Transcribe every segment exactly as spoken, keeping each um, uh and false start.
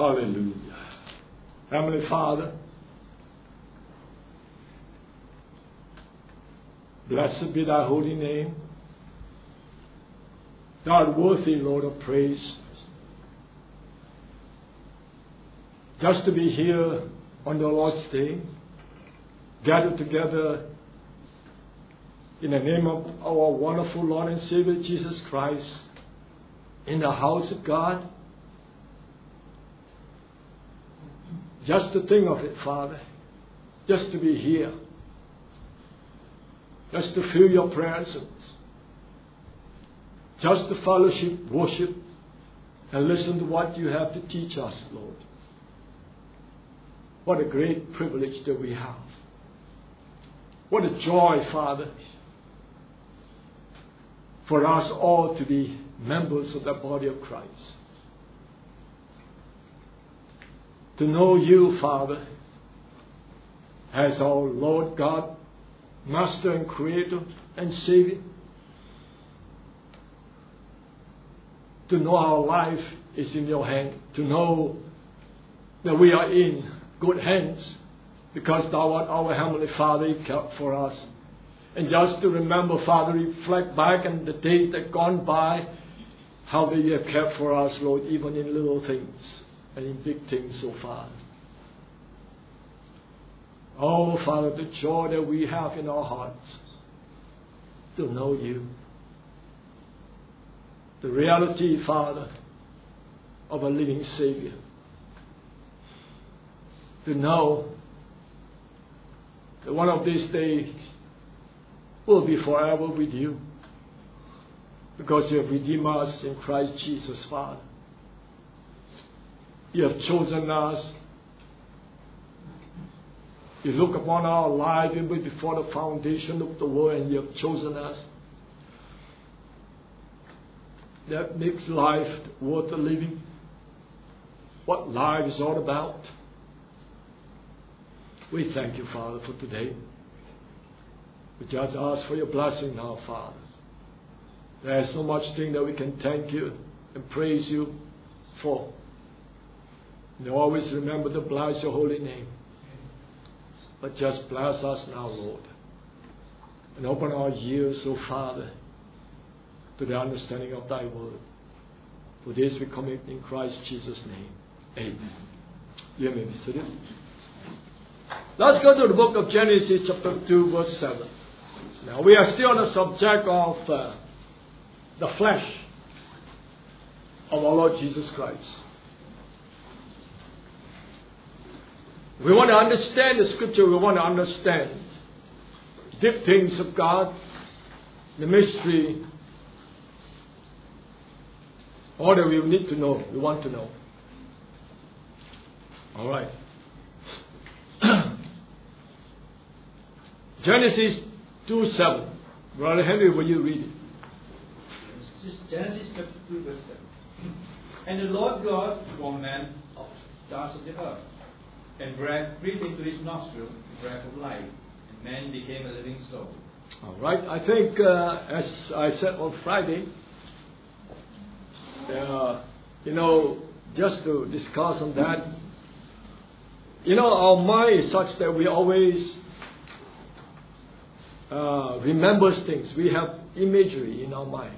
Hallelujah. Heavenly Father, blessed be thy holy name. Thou art worthy, Lord, of praise. Just to be here on the Lord's Day, gathered together in the name of our wonderful Lord and Savior Jesus Christ, in the house of God. Just to think of it, Father, just to be here, just to feel your presence, just to fellowship, worship, and listen to what you have to teach us, Lord. What a great privilege that we have. What a joy, Father, for us all to be members of the body of Christ. To know you, Father, as our Lord God, Master and Creator and Savior. To know our life is in your hand. To know that we are in good hands because thou art our Heavenly Father, you kept for us. And just to remember, Father, reflect back on the days that gone by, how that you have kept for us, Lord, even in little things and in big things so far. Oh, Father, the joy that we have in our hearts to know you. The reality, Father, of a living Savior. To know that one of these days we'll be forever with you. Because you have redeemed us in Christ Jesus, Father. You have chosen us. You look upon our life even before the foundation of the world, and you have chosen us. That makes life worth the living. What life is all about. We thank you, Father, for today. We just ask for your blessing now, Father. There is so much thing that we can thank you and praise you for. And always remember to bless your holy name. But just bless us now, Lord. And open our ears, oh Father, to the understanding of thy word. For this we commit in Christ Jesus' name. Amen. You may be seated. Let's go to the book of Genesis chapter two, verse seven. Now we are still on the subject of uh, the flesh of our Lord Jesus Christ. We want to understand the scripture. We want to understand deep things of God, the mystery, all that we need to know, we want to know. All right. Genesis two seven. Brother Henry, will you read it? Genesis chapter two, verse seven. And the Lord God formed man of dust of the earth, and breathed into his nostril the breath of life, and man became a living soul. All right. I think, uh, as I said on Friday, uh, you know, just to discuss on that, you know, our mind is such that we always uh, remember things. We have imagery in our mind.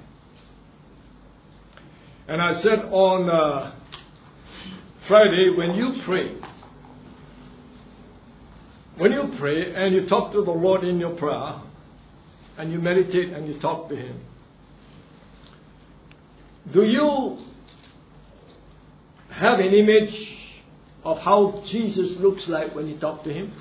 And I said on uh, Friday, when you pray, when you pray and you talk to the Lord in your prayer, and you meditate and you talk to Him, do you have an image of how Jesus looks like when you talk to Him?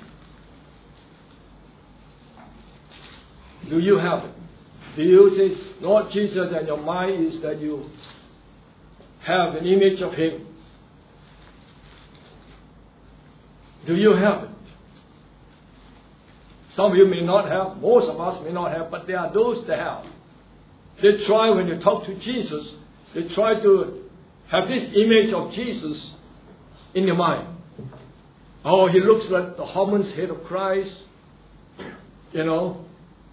Do you have it? Do you say, Lord Jesus, and your mind is that you have an image of Him? Do you have it? Some of you may not have, most of us may not have, but there are those that have. They try, when you talk to Jesus, they try to have this image of Jesus in your mind. Oh, He looks like the Haman's head of Christ, you know,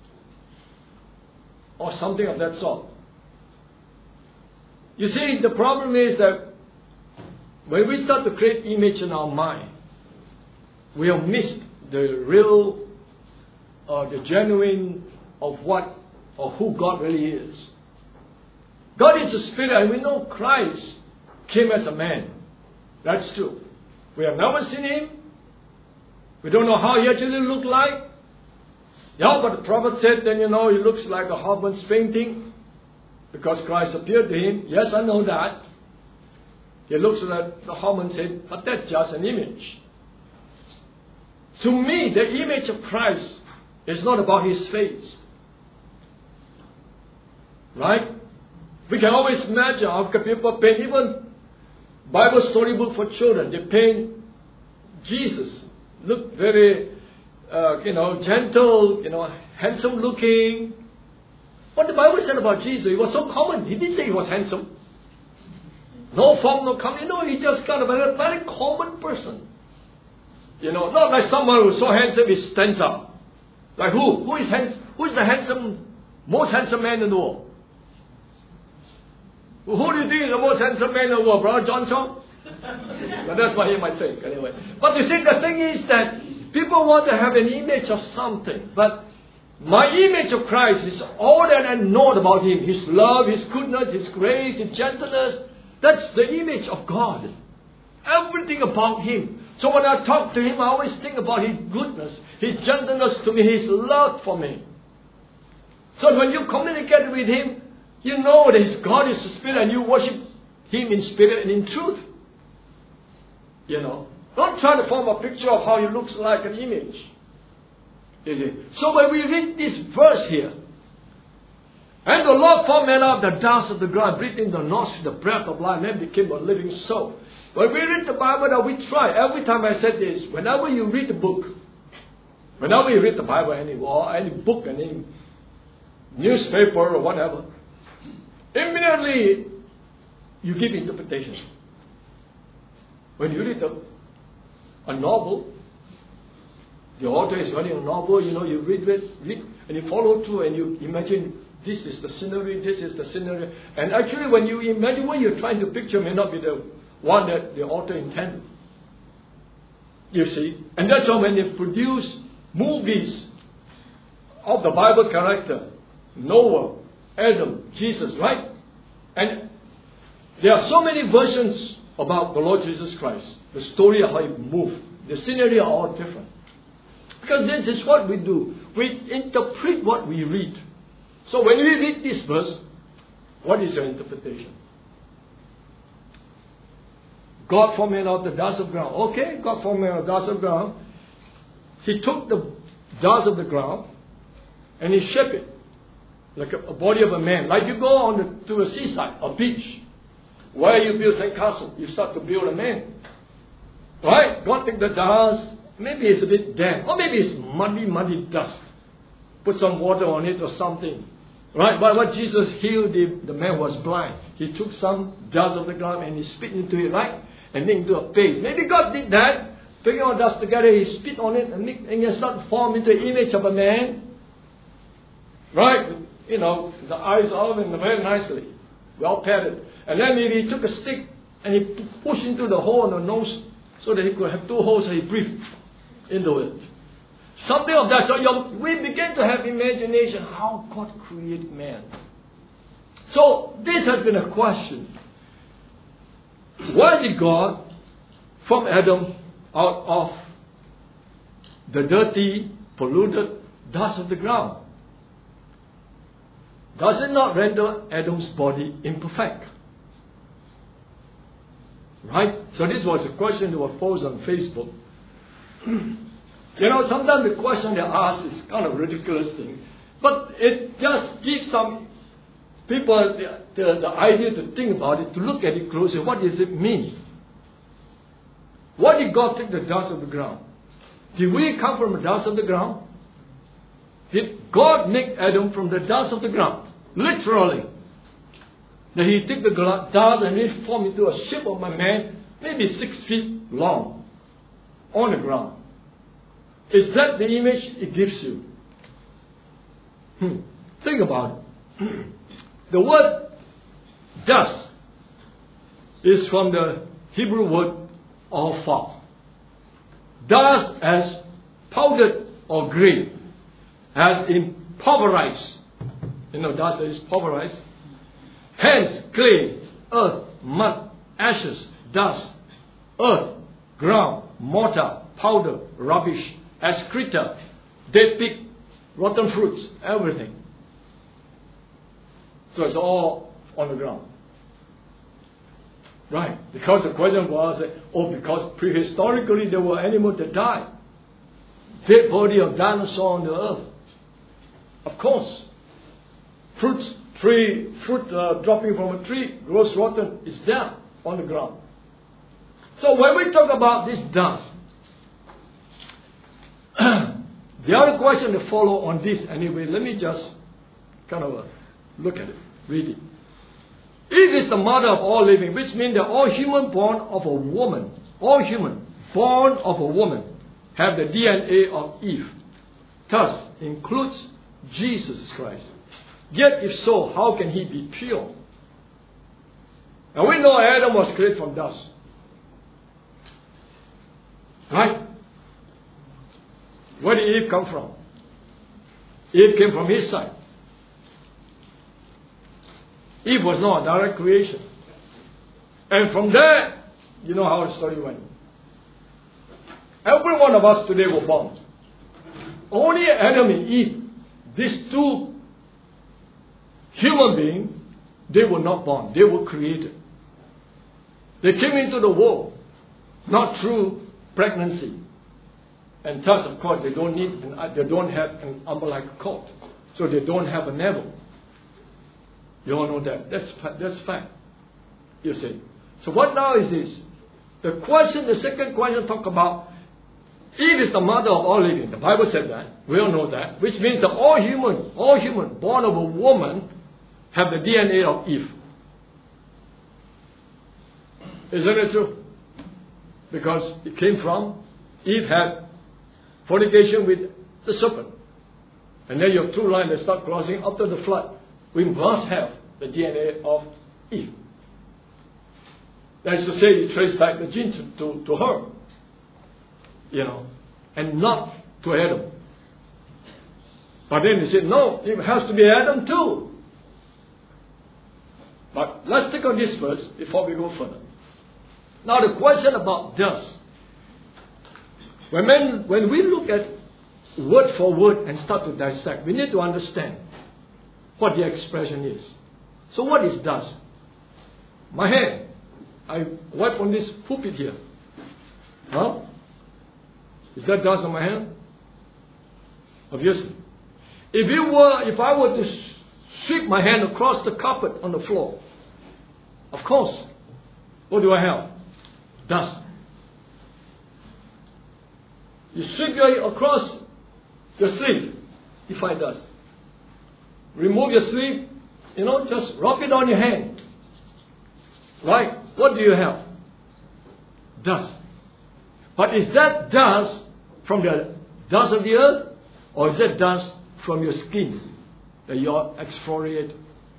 or something of that sort. You see, the problem is that when we start to create image in our mind, we have missed the real, uh, the genuine of what or who God really is. God is a spirit, and we know Christ came as a man. That's true. We have never seen him. We don't know how he actually looked like. Yeah, but the prophet said, then you know, he looks like a Hubbards painting because Christ appeared to him. Yes, I know that. He looks like the Hubbards said, but that's just an image. To me, the image of Christ is not about his face. Right? We can always imagine how people paint, even Bible storybook for children, they paint Jesus. Look very, uh, you know, gentle, you know, handsome looking. What the Bible said about Jesus, he was so common. He didn't say he was handsome. No form, no come. You know, he just kind of a very common person. You know, not like someone who's so handsome he stands up. Like who? Who is hands? Who is the handsome, most handsome man in the world? Who do you think is the most handsome man in the world, Brother John Chong? But that's what he might think, anyway. But you see, the thing is that people want to have an image of something. But my image of Christ is all that I know about him. His love, his goodness, his grace, his gentleness. That's the image of God. Everything about him. So when I talk to him, I always think about his goodness, his gentleness to me, his love for me. So when you communicate with him, you know that his God is the Spirit and you worship him in spirit and in truth. You know. Don't try to form a picture of how he looks like an image. You see. So when we read this verse here, and the Lord formed man out of the dust of the ground, breathed in the nostrils the breath of life, and became a living soul. When we read the Bible, now we try. Every time I said this, whenever you read the book, whenever you read the Bible, any or any book, any newspaper or whatever, immediately you give interpretation. When you read a, a novel, the author is writing a novel, you know, you read it, read, and you follow through and you imagine this is the scenery, this is the scenery. And actually when you imagine what you're trying to picture may not be the one that the author intended. You see? And that's why when they produce movies of the Bible character, Noah, Adam, Jesus, right? And there are so many versions about the Lord Jesus Christ. The story of how he moved. The scenery are all different. Because this is what we do. We interpret what we read. So when we read this verse, what is your interpretation? God formed man out of the dust of ground. Okay, God formed man out of the dust of ground. He took the dust of the ground and he shaped it like a, a body of a man. Like you go on the, to a seaside, a beach, where you build a castle, you start to build a man. Right? God took the dust. Maybe it's a bit damp, or maybe it's muddy, muddy dust. Put some water on it or something. Right? But what Jesus healed, the, the man was blind. He took some dust of the ground and he spit into it, right? And made into a paste. Maybe God did that. Taking all dust together, he spit on it and, make, and he started to form into the image of a man. Right? You know, the eyes all in very nicely. Well padded. And then maybe he took a stick and he pushed into the hole in the nose so that he could have two holes and he breathed into it. Something of that. So you, we begin to have imagination how God created man. So this has been a question. Why did God form Adam out of the dirty, polluted dust of the ground? Does it not render Adam's body imperfect? Right? So this was a question that was posed on Facebook. You know, sometimes the question they ask is kind of a ridiculous thing. But it just gives some people the, the, the idea to think about it, to look at it closer. What does it mean? Why did God take the dust of the ground? Did we come from the dust of the ground? Did God make Adam from the dust of the ground? Literally. That he took the dust and he formed into a shape of a man, maybe six feet long, on the ground. Is that the image it gives you? Hmm. Think about it. The word dust is from the Hebrew word ofar. Dust as powdered or grey, as in pulverized. You know, dust that is pulverized. Hence, clay, earth, mud, ashes, dust, earth, ground, mortar, powder, rubbish, excreta, dead pig, rotten fruits, everything. So it's all on the ground. Right. Because the question was, oh, because prehistorically there were animals that died. Dead body of dinosaur on the earth. Of course. Fruits, tree, fruit uh, dropping from a tree, grows rotten, is there on the ground. So when we talk about this dust, the other question to follow on this anyway, let me just kind of uh, look at it, read it. It is the mother of all living, which means that all human born of a woman, all human born of a woman, have the D N A of Eve. Thus includes Jesus Christ. Yet if so, how can he be pure? Now we know Adam was created from dust. Right? Where did Eve come from? Eve came from his side. Eve was not a direct creation. And from there, you know how the story went. Every one of us today were born. Only Adam and Eve, these two human beings, they were not born. They were created. They came into the world, not through pregnancy. And thus, of course, they don't need, they don't have an umbilical cord. So they don't have a navel. You all know that. That's, that's fact. You see. So what now is this? The question, the second question talk about Eve is the mother of all living. The Bible said that. We all know that. Which means that all human, all human born of a woman have the D N A of Eve. Isn't it true? Because it came from, Eve had fornication with the serpent. And then you have two lines that start crossing after the flood. We must have the D N A of Eve. That is to say, it traces back the gene to, to, to her. You know, and not to Adam. But then they said, no, it has to be Adam too. But let's take on this first before we go further. Now the question about dust. When, men, when we look at word for word and start to dissect, we need to understand what the expression is. So what is dust? My hand. I wipe on this pulpit here. Huh? Is that dust on my hand? Obviously. If it were, if I were to sweep my hand across the carpet on the floor, of course, what do I have? Dust. You sweep your across your sleeve, you find dust. Remove your sleeve, you know, just rub it on your hand. Right? What do you have? Dust. But is that dust from the dust of the earth? Or is that dust from your skin that you exfoliate?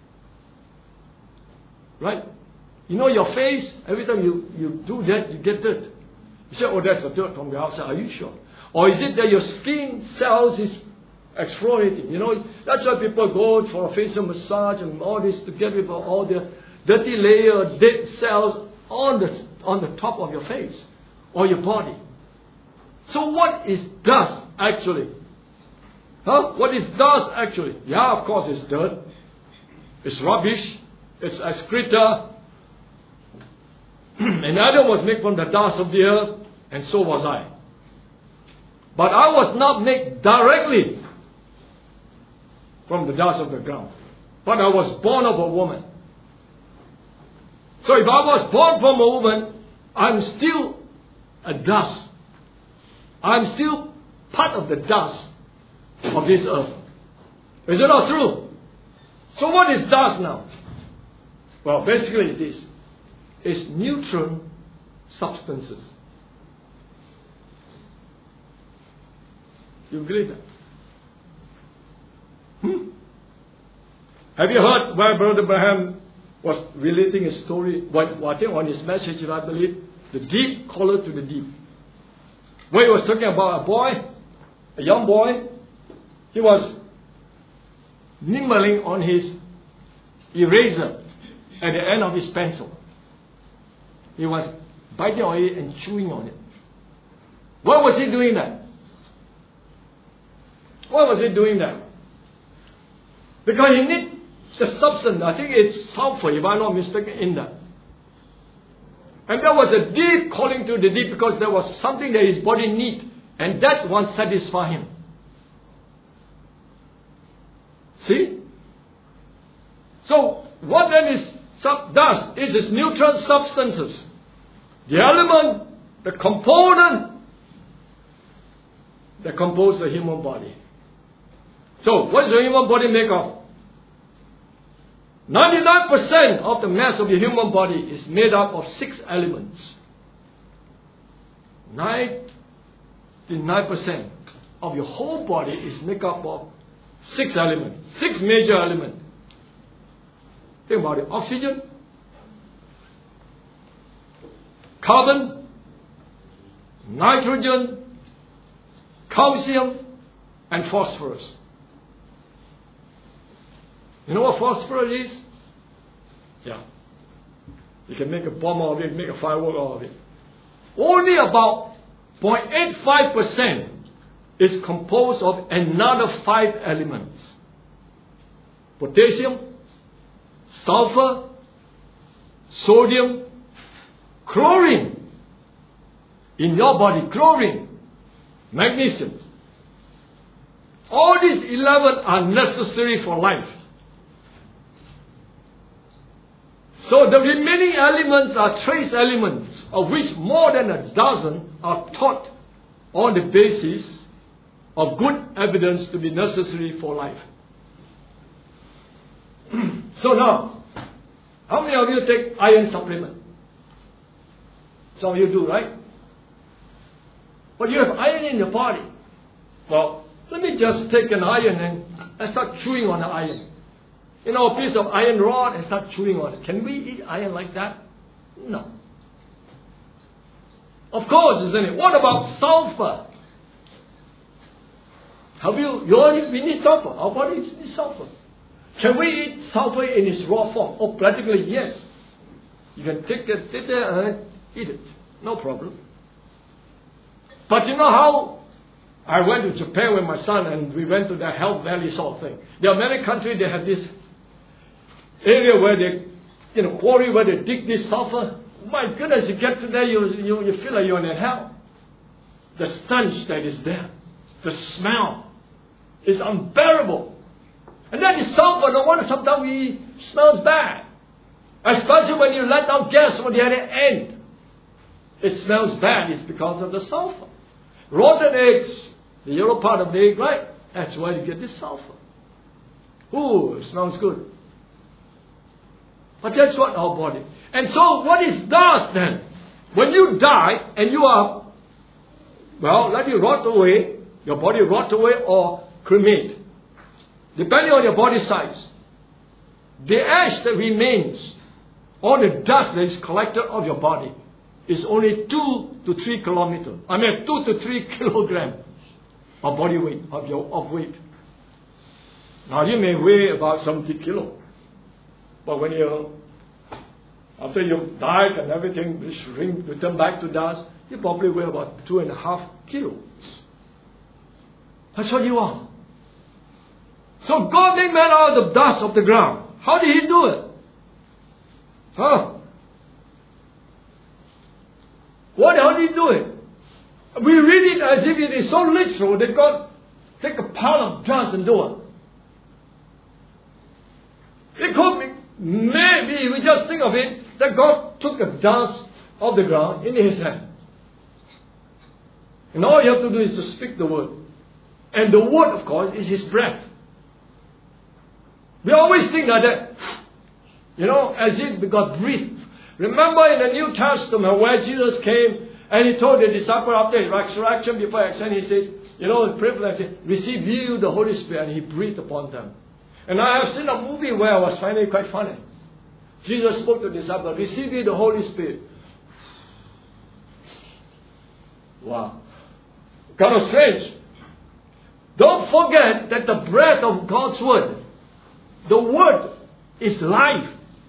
Right? You know your face, every time you, you do that, you get dirt. You say, oh, that's a dirt from the outside. Are you sure? Or is it that your skin cells is exfoliating? You know, that's why people go for a facial massage and all this to get rid of all the dirty layer, dead cells on the, on the top of your face or your body. So what is dust actually? Huh? What is dust actually? Yeah, of course it's dirt. It's rubbish. It's excreta. And Adam was made from the dust of the earth, and so was I. But I was not made directly from the dust of the ground. But I was born of a woman. So if I was born from a woman, I'm still a dust. I'm still part of the dust of this earth. Is it not true? So what is dust now? Well, basically it's this. It's neutral substances. You believe that? Hmm? Have you heard where Brother Abraham was relating a story, well, I think on his message, I believe, the deep caller to the deep. Where he was talking about a boy, a young boy, he was nibbling on his eraser at the end of his pencil. He was biting on it and chewing on it. Why was he doing that? Why was he doing that? Because he needs the substance, I think it's sulfur, if I'm not mistaken, in that. And there was a deep calling to the deep because there was something that his body needed, and that one satisfied him. See? So, what then is sub does is its neutral substances. The element, the component that compose the human body. So, what is the human body made of? ninety-nine percent of the mass of the human body is made up of six elements. ninety-nine percent of your whole body is made up of six elements. Six major elements. Think about it. Oxygen, carbon, nitrogen, calcium, and phosphorus. You know what phosphorus is? Yeah. You can make a bomb out of it, make a firework out of it. Only about zero point eight five percent is composed of another five elements. Potassium, sulfur, sodium, chlorine. In your body, chlorine, magnesium. All these eleven are necessary for life. So the remaining elements are trace elements, of which more than a dozen are taught on the basis of good evidence to be necessary for life. So now, how many of you take iron supplement? Some of you do, right? But you have iron in your body. Well, let me just take an iron and, and start chewing on the iron. You know, a piece of iron rod and start chewing on it. Can we eat iron like that? No. Of course, isn't it? What about sulfur? Have you, you already, we need sulfur. Our body needs sulfur. Can we eat sulfur in its raw form? Oh, practically yes. You can take it, take it and eat it. No problem. But you know how I went to Japan with my son and we went to the Health Valley sort of thing. There are many countries, they have this area where they, you know, quarry where they dig this sulfur. My goodness, you get to there, you, you, you feel like you're in hell. The stench that is there, the smell is unbearable. And that is sulfur. No wonder sometimes we smells bad. Especially when you let out gas on the other end. It smells bad. It's because of the sulfur. Rotten eggs, the yellow part of the egg, right? That's why you get this sulfur. Ooh, it smells good. But that's what our body. And so what is dust then? When you die and you are, well, let you rot away, your body rot away or cremate, depending on your body size, the ash that remains, or the dust that is collected of your body, is only two to three kilometers. I mean, two to three kilograms of body weight, of your of weight. Now you may weigh about seventy kilo, but when you, after you died and everything is returned back to dust, you probably weigh about two and a half kilos. That's what you are. So God made man out of the dust of the ground. How did He do it? Huh? What? How did He do it? We read it as if it is so literal that God take a pile of dust and do it. It could be, maybe we just think of it, that God took the dust of the ground in His hand. And all you have to do is to speak the word. And the word, of course, is His breath. We always think like that, you know, as if God breathed. Remember in the New Testament where Jesus came and He told the disciples after His resurrection, before His ascension, He says, you know, pray for them, say, receive you the Holy Spirit, and He breathed upon them. And I have seen a movie where I was finding it quite funny. Jesus spoke to the disciples, receive ye the Holy Spirit. Wow. Kind of strange. Don't forget that the breath of God's Word, the Word is life.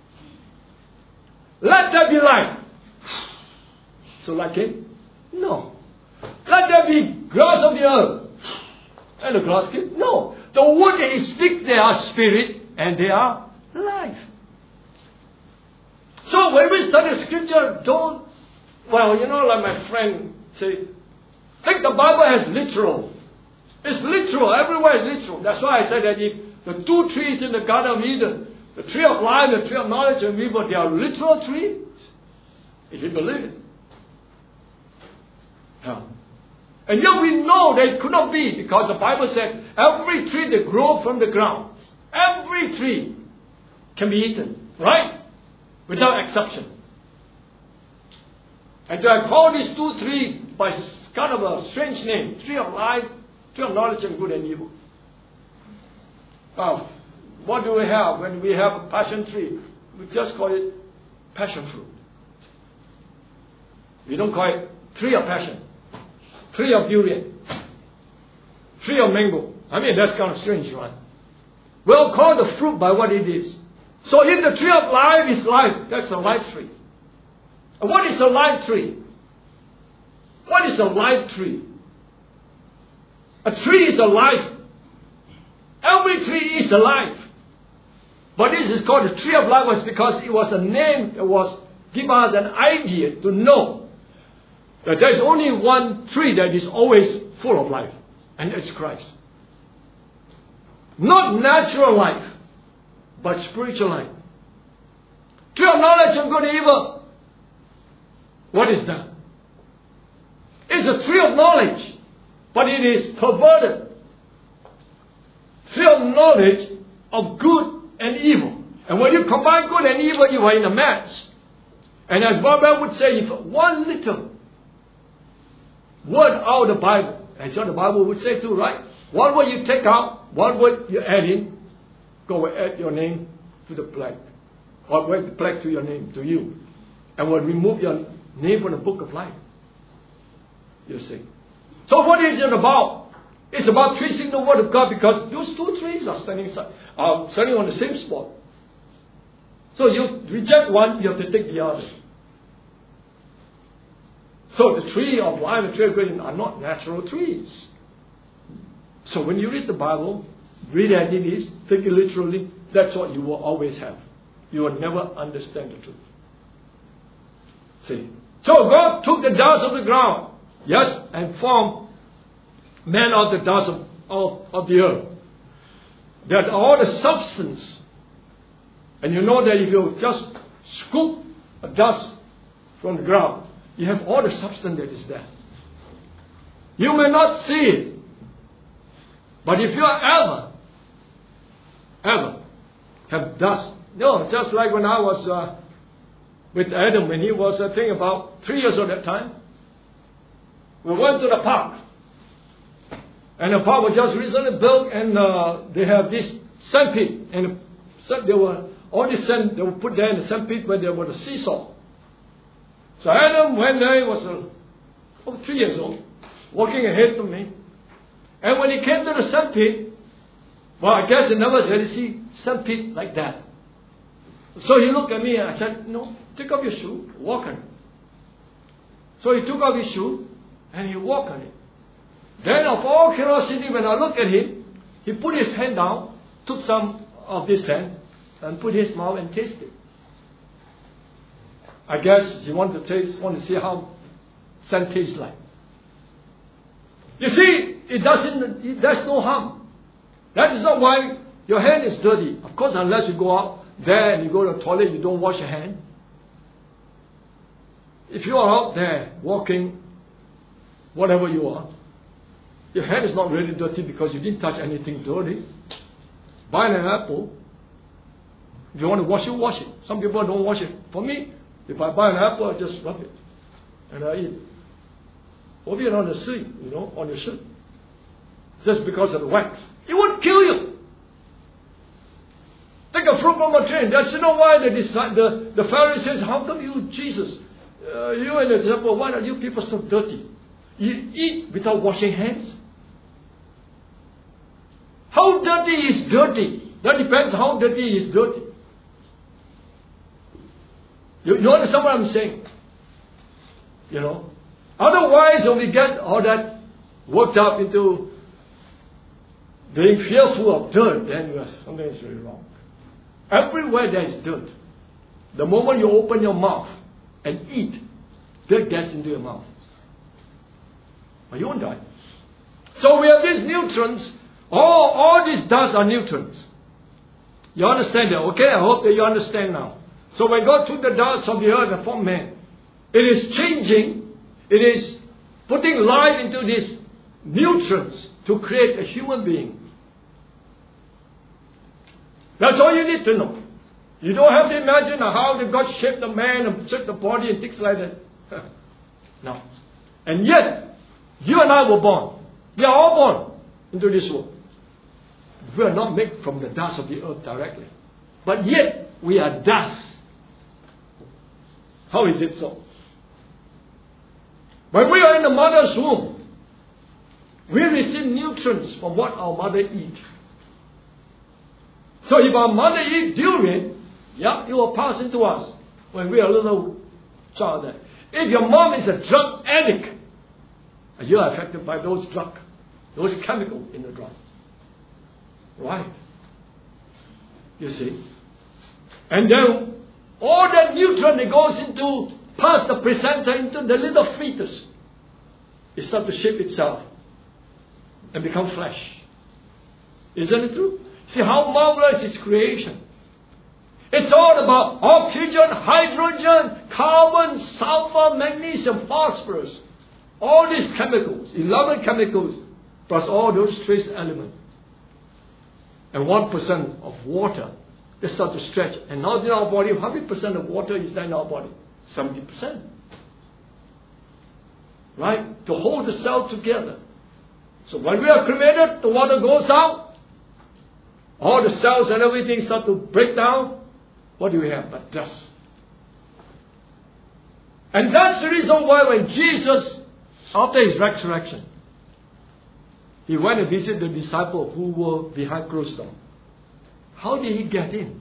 Let there be life. So like it? No. Let there be grass of the earth. And the grass came? No. The Word that He speaks, they are spirit and they are life. So when we study Scripture, don't, well, you know, like my friend say, think the Bible as literal. It's literal. Everywhere is literal. That's why I said that if the two trees in the Garden of Eden, the tree of life and the tree of knowledge and evil, they are literal trees. If you believe it. Yeah. And yet we know that it could not be, because the Bible said every tree that grows from the ground, every tree can be eaten. Right? Without exception. And so I call these two trees by kind of a strange name. Tree of life, tree of knowledge and good and evil. Now, what do we have when we have a passion tree? We just call it passion fruit. We don't call it tree of passion. Tree of durian. Tree of mango. I mean, that's kind of strange, right? We'll call the fruit by what it is. So if the tree of life is life, that's a life tree. And what is a life tree? What is a life tree? A tree is a life. Every tree is a life. But this is called the tree of life was because it was a name that was given us an idea to know that there's only one tree that is always full of life, and it's Christ. Not natural life, but spiritual life. Tree of knowledge of good and evil. What is that? It's a tree of knowledge, but it is perverted. Tree of knowledge of good and evil. And when you combine good and evil, you are in a mess. And as Bob would say, if one little word out of the Bible, and so the Bible would say too, right? One word you take out, one word you add in, go and add your name to the plaque. Or write the plaque to your name, to you. And will remove your name from the book of life. You see. So what is it about? It's about twisting the word of God, because those two trees are standing, are standing on the same spot. So you reject one, you have to take the other. So the tree of life and the tree of good are not natural trees. So when you read the Bible, read as it is, take it literally, that's what you will always have. You will never understand the truth. See? So God took the dust of the ground, yes, and formed man of the dust of, of, of the earth. That all the substance, and you know that if you just scoop a dust from the ground, you have all the substance that is there. You may not see it, but if you are ever, ever have dust, no, just like when I was uh, with Adam, when he was, I think, about three years old at that time, we went to the park. And the park was just recently built, and uh, they have this sand pit. And there were all this sand, they were put there in the sand pit where there was a seesaw. So Adam went there, he was uh, oh, three years old, walking ahead of me. And when he came to the sand pit, well, I guess he never said, see sand pit like that. So he looked at me and I said, no, take off your shoe, walk on it. So he took off his shoe and he walked on it. Then of all curiosity, when I looked at him, he put his hand down, took some of this sand, and put his mouth and tasted. I guess he wanted to taste, want to see how sand tastes like. You see, it doesn't, it does no harm. That is not why your hand is dirty. Of course, unless you go out there and you go to the toilet, you don't wash your hand. If you are out there walking, whatever you are, your hand is not really dirty because you didn't touch anything dirty. Buy an apple. If you want to wash it, wash it. Some people don't wash it. For me, if I buy an apple, I just rub it and I eat it. Or even on the sea, you know, on your shirt. Just because of the wax. It won't kill you. The take a fruit from a tree. That's you know why the, the, the Pharisees, how come you, Jesus, uh, you and the disciples, why are you people so dirty? You eat without washing hands? How dirty is dirty? That depends how dirty is dirty. You, you understand what I'm saying? You know? Otherwise, when we get all that worked up into being fearful of dirt, then you are, something is really wrong. Everywhere there is dirt, the moment you open your mouth and eat, dirt gets into your mouth. But you won't die. So we have these nutrients. All, all these dust are nutrients. You understand that? Okay, I hope that you understand now. So when God took the dust of the earth and formed man, it is changing, it is putting life into these nutrients to create a human being. That's all you need to know. You don't have to imagine how the God shaped the man and shaped the body and things like that. No. And yet, you and I were born. We are all born into this world. We are not made from the dust of the earth directly. But yet, we are dust. How is it so? When we are in the mother's womb, we receive nutrients from what our mother eats. So if our mother eats durian, yeah, it will pass into us when we are a little child there. If your mom is a drug addict, you are affected by those drugs, those chemicals in the drug. Right? You see? And then all that nutrient that goes into, past the placenta into the little fetus, it starts to shape itself and become flesh. Isn't it true? See how marvelous is creation. It's all about oxygen, hydrogen, carbon, sulfur, magnesium, phosphorus. All these chemicals, eleven chemicals, plus all those trace elements. And one percent of water, they start to stretch. And now in our body, how many percent of water is there in our body? seventy percent. Right? To hold the cell together. So when we are cremated, the water goes out. All the cells and everything start to break down. What do we have but dust? And that's the reason why when Jesus, after his resurrection, he went and visited the disciples who were behind closed doors. How did he get in?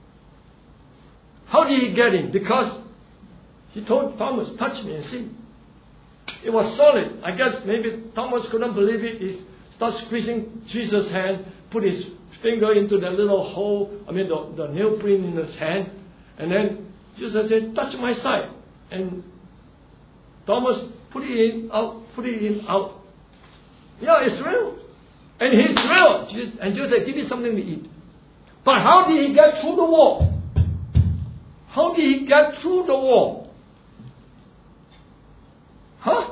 How did he get in? Because he told Thomas, touch me and see. It was solid. I guess maybe Thomas couldn't believe it. He started squeezing Jesus' hand, put his finger into the little hole, I mean the, the nail print in his hand. And then Jesus said, touch my side. And Thomas put it in, out, put it in, out. Yeah, it's real. And it's real. And Jesus said, give me something to eat. But how did he get through the wall? How did he get through the wall? Huh?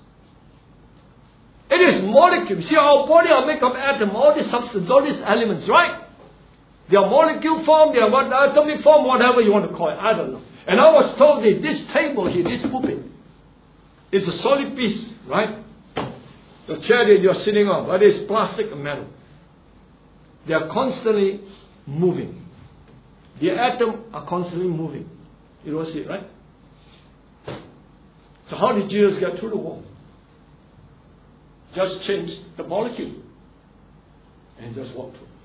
It is molecules. See, our body are made of atoms, all these substances, all these elements, right? They are molecule form, they are what, atomic form, whatever you want to call it. I don't know. And I was told that this table here, this pulpit, is a solid piece, right? The chair that you are sitting on, whether it's plastic or metal, they are constantly moving. The atoms are constantly moving. You don't see it, right? So how did Jesus get through the wall? Just changed the molecule and just walked through.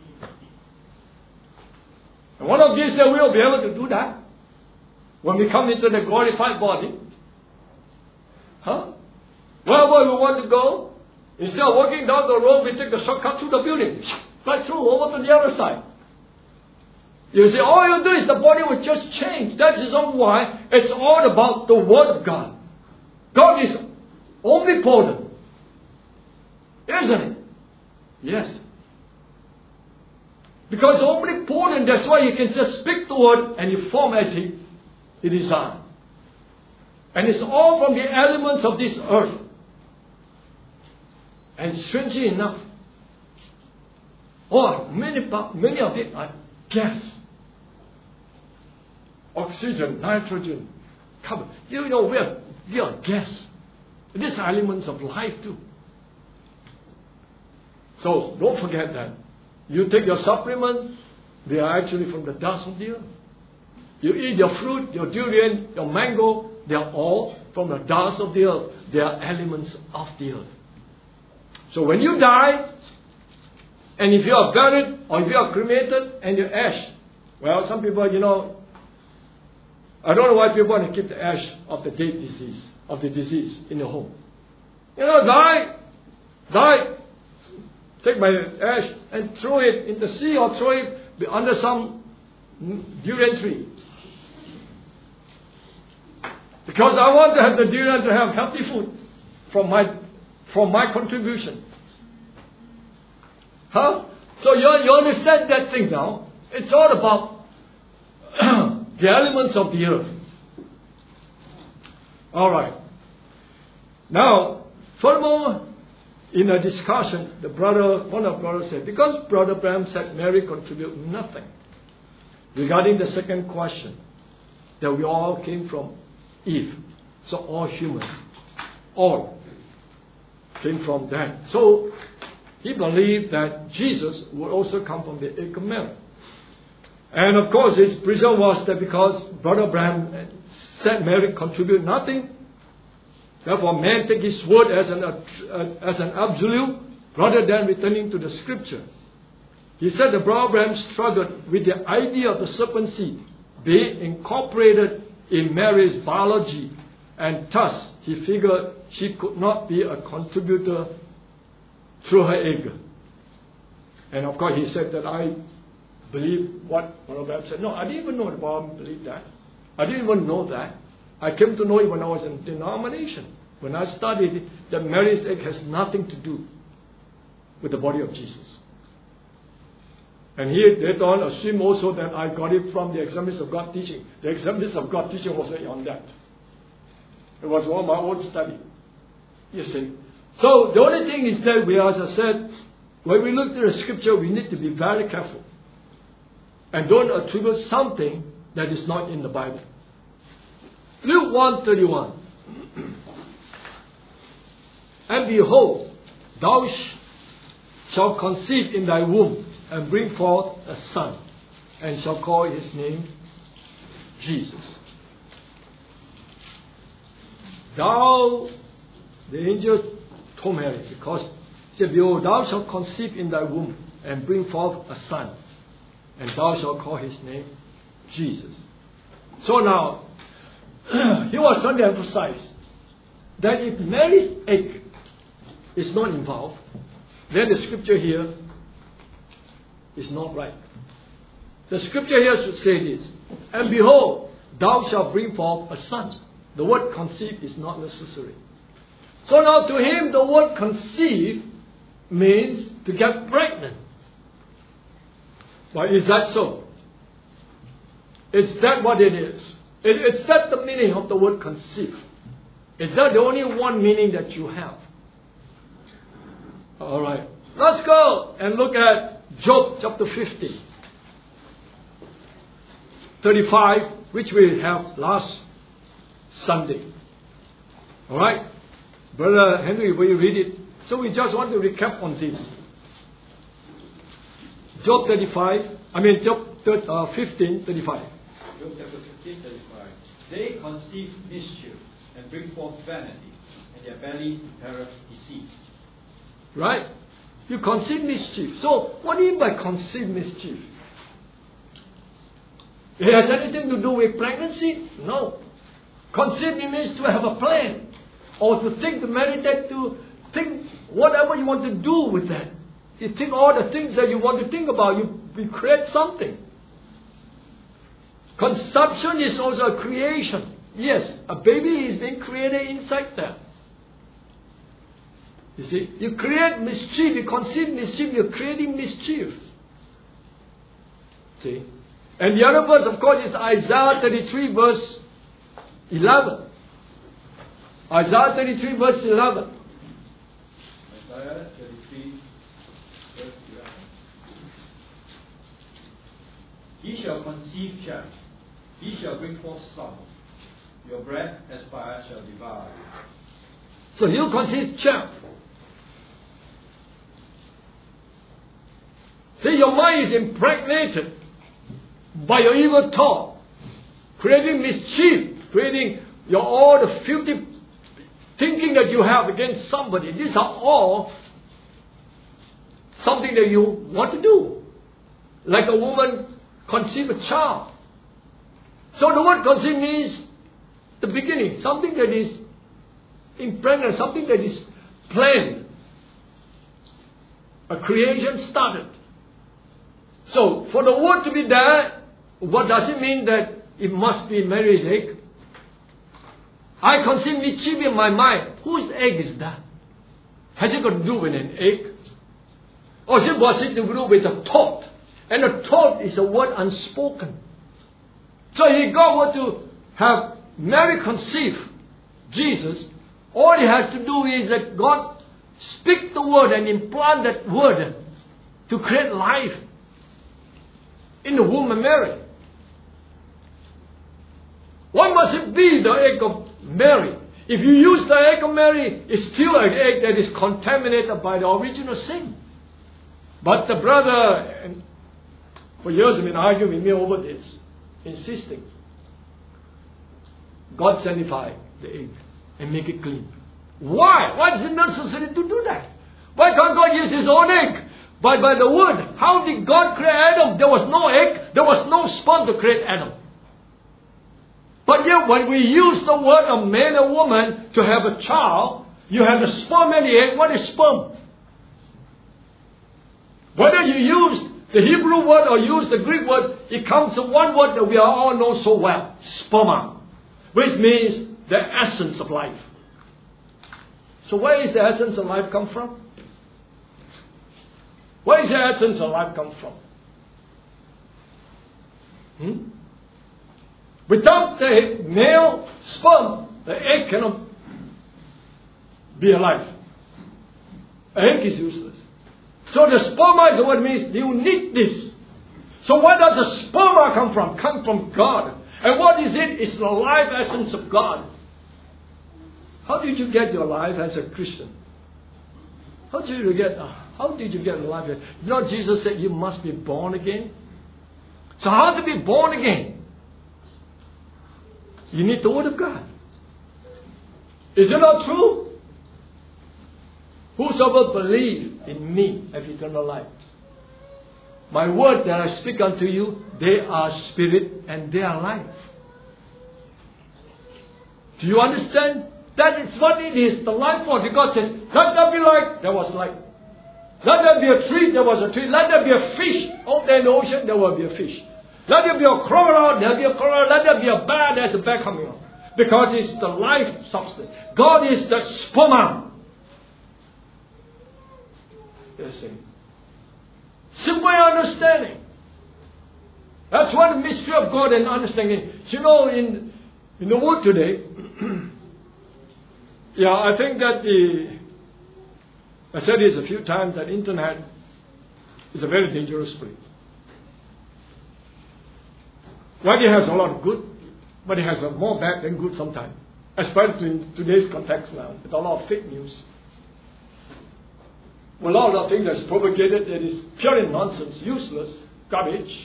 And one of these days we will be able to do that when we come into the glorified body. Huh? Wherever we want to go, instead of walking down the road, we take the shortcut through the building, right through over to the other side. You see, all you do is the body will just change. That is why it's all about the Word of God. God is omnipotent. Isn't it? Yes. Because omnipotent, that's why you can just speak the word and you form as he, he designed. And it's all from the elements of this earth. And strangely enough, oh, many, many of it are gas. Oxygen, nitrogen, carbon. You know, we are, we are gas. These are elements of life too. So don't forget that. You take your supplement, They are actually from the dust of the earth. You eat your fruit, your durian, your mango, they are all from the dust of the earth. They are elements of the earth. So when you die, and if you are buried, or if you are cremated, and your ash, well, some people, you know, I don't know why people want to keep the ash of the dead disease, of the disease in your home. You know, die, die. Take my ash and throw it in the sea or throw it under some durian tree. Because I want to have the durian to have healthy food from my from my contribution. Huh? So you, you understand that thing now? It's all about the elements of the earth. Alright. Now, furthermore, in a discussion, the brother, one of the brothers said, because Brother Branham said Mary contributed nothing regarding the second question, that we all came from Eve. So all human. All came from that. So he believed that Jesus would also come from the egg of Mary. And of course his reason was that because Brother Branham said Mary contributed nothing, therefore man take his word as an, as an absolute rather than returning to the scripture. He said that Brother Branham struggled with the idea of the serpent seed being incorporated in Mary's biology, and thus he figured she could not be a contributor through her egg. And of course he said that I believe what Brother Branham said. No, I didn't even know that Brother Branham believed that. I didn't even know that. I came to know it when I was in denomination. When I studied that Mary's egg has nothing to do with the body of Jesus. And he later on assumed also that I got it from the Assemblies of God teaching. The Assemblies of God teaching was on that. It was all my own study. You see. So the only thing is that we, as I said, when we look at the scripture, we need to be very careful. And don't attribute something that is not in the Bible. Luke one thirty-one. And behold, thou shalt conceive in thy womb, and bring forth a son, and shall call his name Jesus. Thou, the angel told Mary, because he said, behold, thou shalt conceive in thy womb, and bring forth a son, and thou shalt call his name Jesus. So now, he was trying to emphasize that if Mary's egg is not involved, then the scripture here is not right. The scripture here should say this, and behold, thou shalt bring forth a son. The word conceive is not necessary. So now to him, the word conceive means to get pregnant. But is that so? Is that what it is? It, is that the meaning of the word conceive? Is that the only one meaning that you have? Alright. Let's go and look at Job chapter fifty. thirty-five, which we have last Sunday. Alright? Brother Henry, will you read it? So we just want to recap on this. Job thirty-five, I mean Job uh, fifteen, thirty-five. Job chapter fifteen, thirty-five. They conceive mischief and bring forth vanity, and their belly prepareth deceit. Right? You conceive mischief. So, what do you mean by conceive mischief? It has anything to do with pregnancy? No. Conceive means to have a plan, or to think, to meditate, to think whatever you want to do with that. You think all the things that you want to think about, you, you create something. Conception is also a creation. Yes, a baby is being created inside there. You see, you create mischief, you conceive mischief, you're creating mischief. See? And the other verse, of course, is Isaiah thirty-three, verse eleven. Isaiah thirty-three, verse eleven. Isaiah thirty-three, verse eleven. He shall conceive child, he shall bring forth son. Your breath as fire shall devour you. So you conceive child. See, your mind is impregnated by your evil thought, creating mischief, creating your all the filthy thinking that you have against somebody. These are all something that you want to do. Like a woman conceive a child. So the word conceive means the beginning, something that is impregnated, something that is planned. A creation started. So for the word to be there, what does it mean that it must be Mary's egg? I conceive mischief in my mind. Whose egg is that? Has it got to do with an egg? Or is it, was it to do with a thought? And a thought is a word unspoken. So if God were to have Mary conceive Jesus, all he had to do is that God speak the word and implant that word to create life in the womb of Mary. What must it be, the egg of Mary? If you use the egg of Mary, it's still an egg that is contaminated by the original sin. But the brother, and for years have been arguing with me over this, insisting God sanctify the egg and make it clean. Why? Why is it necessary to do that? Why can't God use his own egg? But by the word, how did God create Adam? There was no egg, there was no sperm to create Adam. But yet when we use the word of man and woman to have a child, you have the sperm and the egg. What is sperm? Whether you use the Hebrew word or use the Greek word, it comes to one word that we all know so well, sperma, which means the essence of life. So where is the essence of life come from? Where is the essence of life come from? Hmm? Without the male sperm, the egg cannot be alive. An egg is useless. So the sperma is what means you need this. So where does the sperma come from? Come from God. And what is it? It's the life essence of God. How did you get your life as a Christian? How did you get? How did you get life? You know, Jesus said you must be born again. So how to be born again? You need the Word of God. Is it not true? Whosoever believe in me have eternal life. My word that I speak unto you, they are spirit and they are life. Do you understand? That is what it is, the life force. God says, let there be light, there was light. Let there be a tree, there was a tree. Let there be a fish, out there in the ocean, there will be a fish. Let there be a crocodile, there will be a crocodile. Let there be a bear, there's a bear coming up. Because it's the life substance. God is the sperma. Yes, see. Simple understanding. That's what the mystery of God and understanding. You know, in in the world today, yeah, I think that the I said this a few times, that internet is a very dangerous place. Well, it has a lot of good, but it has a more bad than good sometimes. Especially in today's context now, with a lot of fake news. A lot of things that's propagated that is pure nonsense, useless, garbage.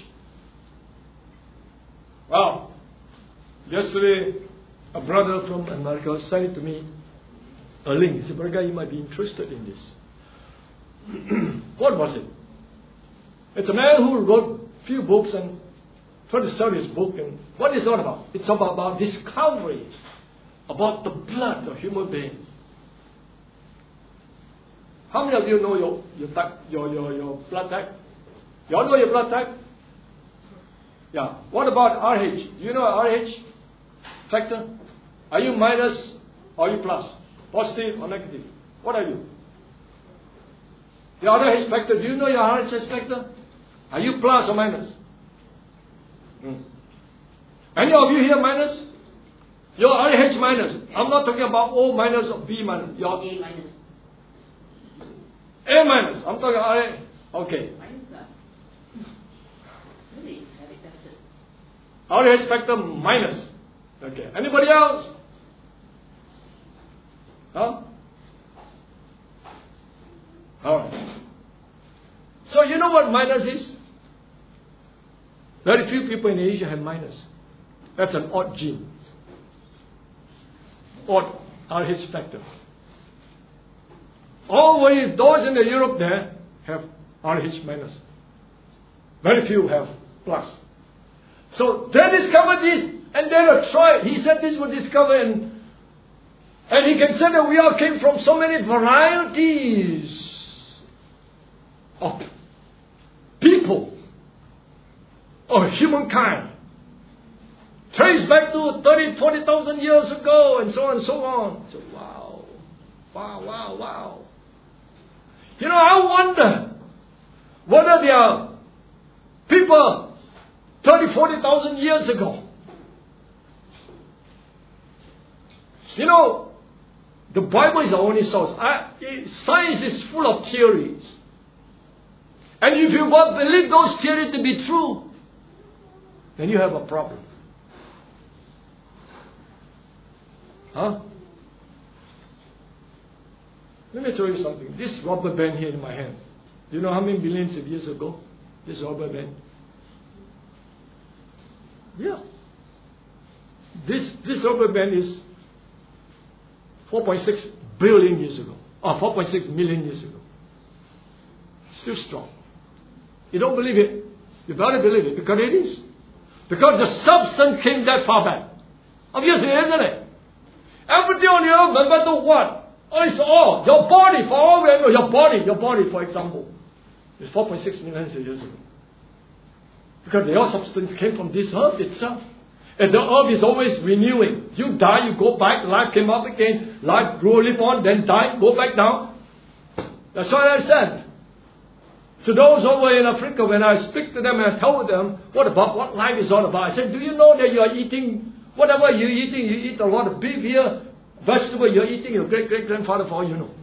Wow. Yesterday, a brother from America sent it to me, a link. He said, Brother, you might be interested in this. What was it? It's a man who wrote a few books and tried to sell his book. And what is it all about? It's about, about discovery about the blood of human being. How many of you know your your type, your, your your blood type? You all know your blood type? Yeah. What about R H? Do you know R H factor? Are you minus or are you plus? Positive or negative? What are you? Your R H factor. Do you know your R H factor? Are you plus or minus? Hmm. Any of you here minus? Your R H minus. I'm not talking about O minus or B minus. Your A minus. A minus. I'm talking R A. Okay. Really? Have it better. R H factor minus. Okay. Anybody else? Huh? Alright. So you know what minus is? Very few people in Asia have minus. That's an odd gene. Odd R H factor. Always those in the Europe there have R H minus. Very few have plus. So they discovered this, and they tried. He said this was discovered, and, and he can say that we all came from so many varieties of people, of humankind. Traced back to thirty, forty thousand years ago, and so on and so on. So, wow. Wow, wow, wow. You know, I wonder whether there are people thirty, forty thousand years ago. You know, the Bible is the only source. I, science is full of theories. And if you believe those theories to be true, then you have a problem. Huh? Let me tell you something. This rubber band here in my hand. Do you know how many billions of years ago? This rubber band. Yeah. This this rubber band is four point six billion years ago. Or four point six million years ago. Still strong. You don't believe it? You better believe it, because it is. Because the substance came that far back. Obviously, isn't it? Everything on the earth, no matter what, oh, it's all. Your body, for all we know, your body, your body, for example, is four point six million years ago. Because the all substance came from this earth itself. And the earth is always renewing. You die, you go back, life came up again, life grew, live on, then die, go back down. That's what I said. To those over in Africa, when I speak to them and I tell them what about what life is all about, I said, do you know that you are eating whatever you're eating? You eat a lot of beef here, vegetable you're eating your great great grandfather for all you know.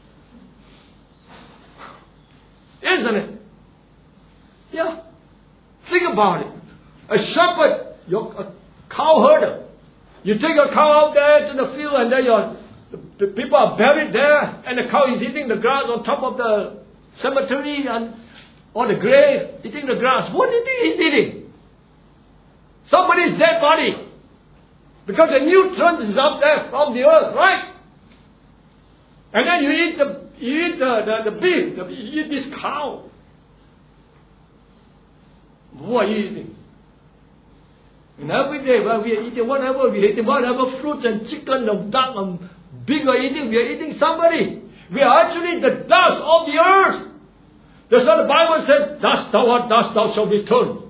Isn't it? Yeah. Think about it. A shepherd, you're a cow herder. You take a cow out there to the field, and then you're, the, the people are buried there, and the cow is eating the grass on top of the cemetery and on the grave, eating the grass. What do you think he's eating? Somebody's dead body. Because the nutrients is up there from the earth, right? And then you eat the you eat the, the, the beef, the, you eat this cow. What are you eating? And every day when we are eating whatever we are eating, whatever fruits and chicken and duck and pig we are eating, we are eating somebody. We are actually the dust of the earth. That's what the Bible said, dust thou art, dust thou shalt return.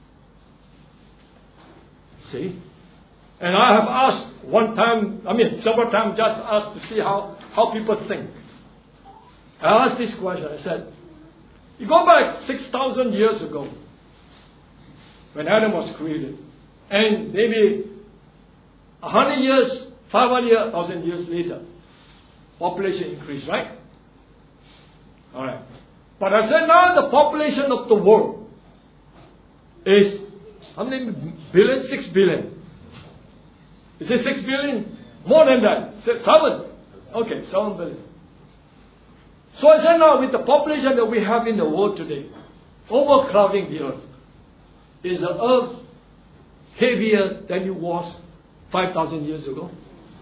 See? And I have asked one time, I mean several times, just asked to see how, how people think. I asked this question, I said, you go back six thousand years ago, when Adam was created, and maybe a hundred years, five hundred thousand years later, population increased, right? Alright. But I said now the population of the world is how many billion? Six billion. Is it six billion? More than that. Seven. Okay, seven billion. So I said now with the population that we have in the world today, overcrowding the earth, is the earth heavier than it was five thousand years ago?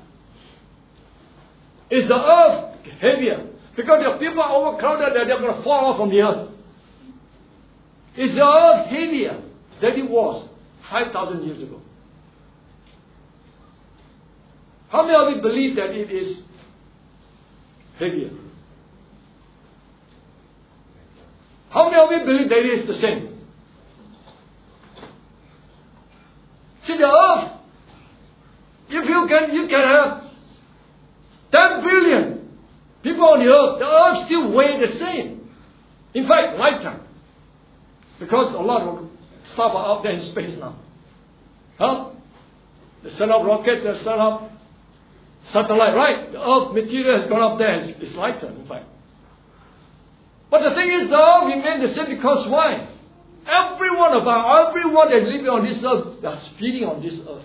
Is the earth heavier? Because the people are overcrowded that they're going to fall off from the earth. Is the earth heavier than it was five thousand years ago? How many of you believe that it is heavier? How many of you believe that it is the same? See, the earth, if you can, you can have ten billion people on the earth, the earth still weighs the same. In fact, lifetime. Because a lot of stuff are out there in space now. Huh? They send up rockets, they send up satellite, right? The earth material has gone up there, it's, it's lifetime, in fact. But the thing is, the earth remains the same because why? Every one of us, everyone that's living on this earth, they are feeding on this earth.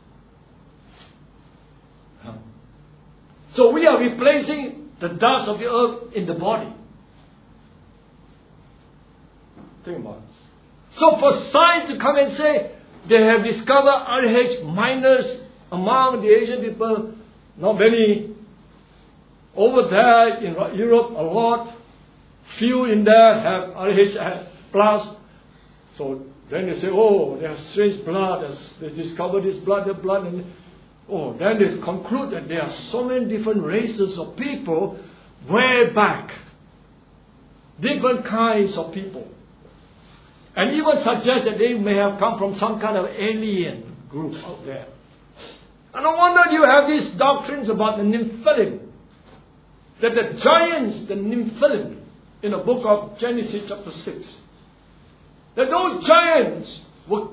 Huh? So we are replacing the dust of the earth in the body. Think about it. So for science to come and say they have discovered R H minus among the Asian people, not many. Over there in Europe, a lot. Few in there have R H plus. So then they say, oh, there's strange blood. There's, they discovered this blood, that blood. And, oh, then they conclude that there are so many different races of people way back. Different kinds of people. And even suggest that they may have come from some kind of alien group out there. And no wonder you have these doctrines about the Nephilim. That the giants, the Nephilim, in the book of Genesis chapter six, that those giants were,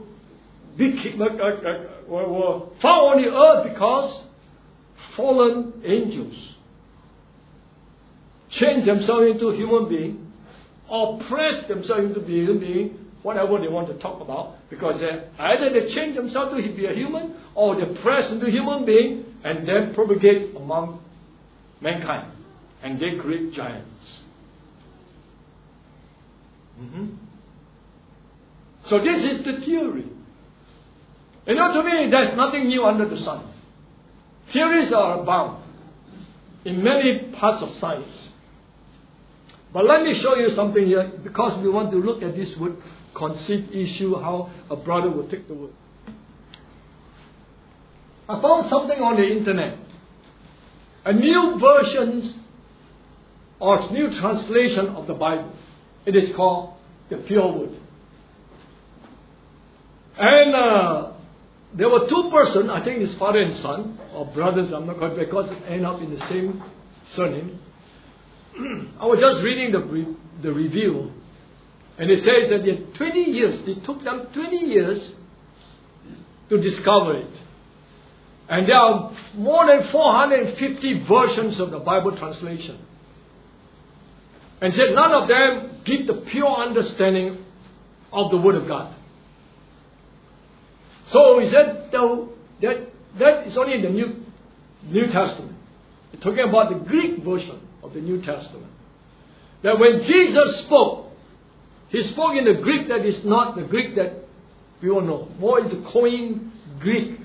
were, were found on the earth because fallen angels changed themselves into human beings, or pressed themselves into being human beings, whatever they want to talk about, because they, either they change themselves to be a human, or they press into human being and then propagate among mankind, and they create giants. Mm-hmm. So this is the theory. You know, to me, there's nothing new under the sun. Theories are abound in many parts of science. But let me show you something here, because we want to look at this word conceit issue, how a brother will take the word. I found something on the internet. A new version or new translation of the Bible. It is called the Pure Word. And uh, there were two persons, I think it's father and son, or brothers, I'm not quite, because they end up in the same surname. I was just reading the, re- the review, and it says that in twenty years, it took them twenty years to discover it. And there are more than four hundred fifty versions of the Bible translation. And said none of them give the pure understanding of the Word of God. So he said no, that that is only in the New New Testament. It's talking about the Greek version of the New Testament. That when Jesus spoke, he spoke in the Greek that is not the Greek that we all know. More is the Koine Greek.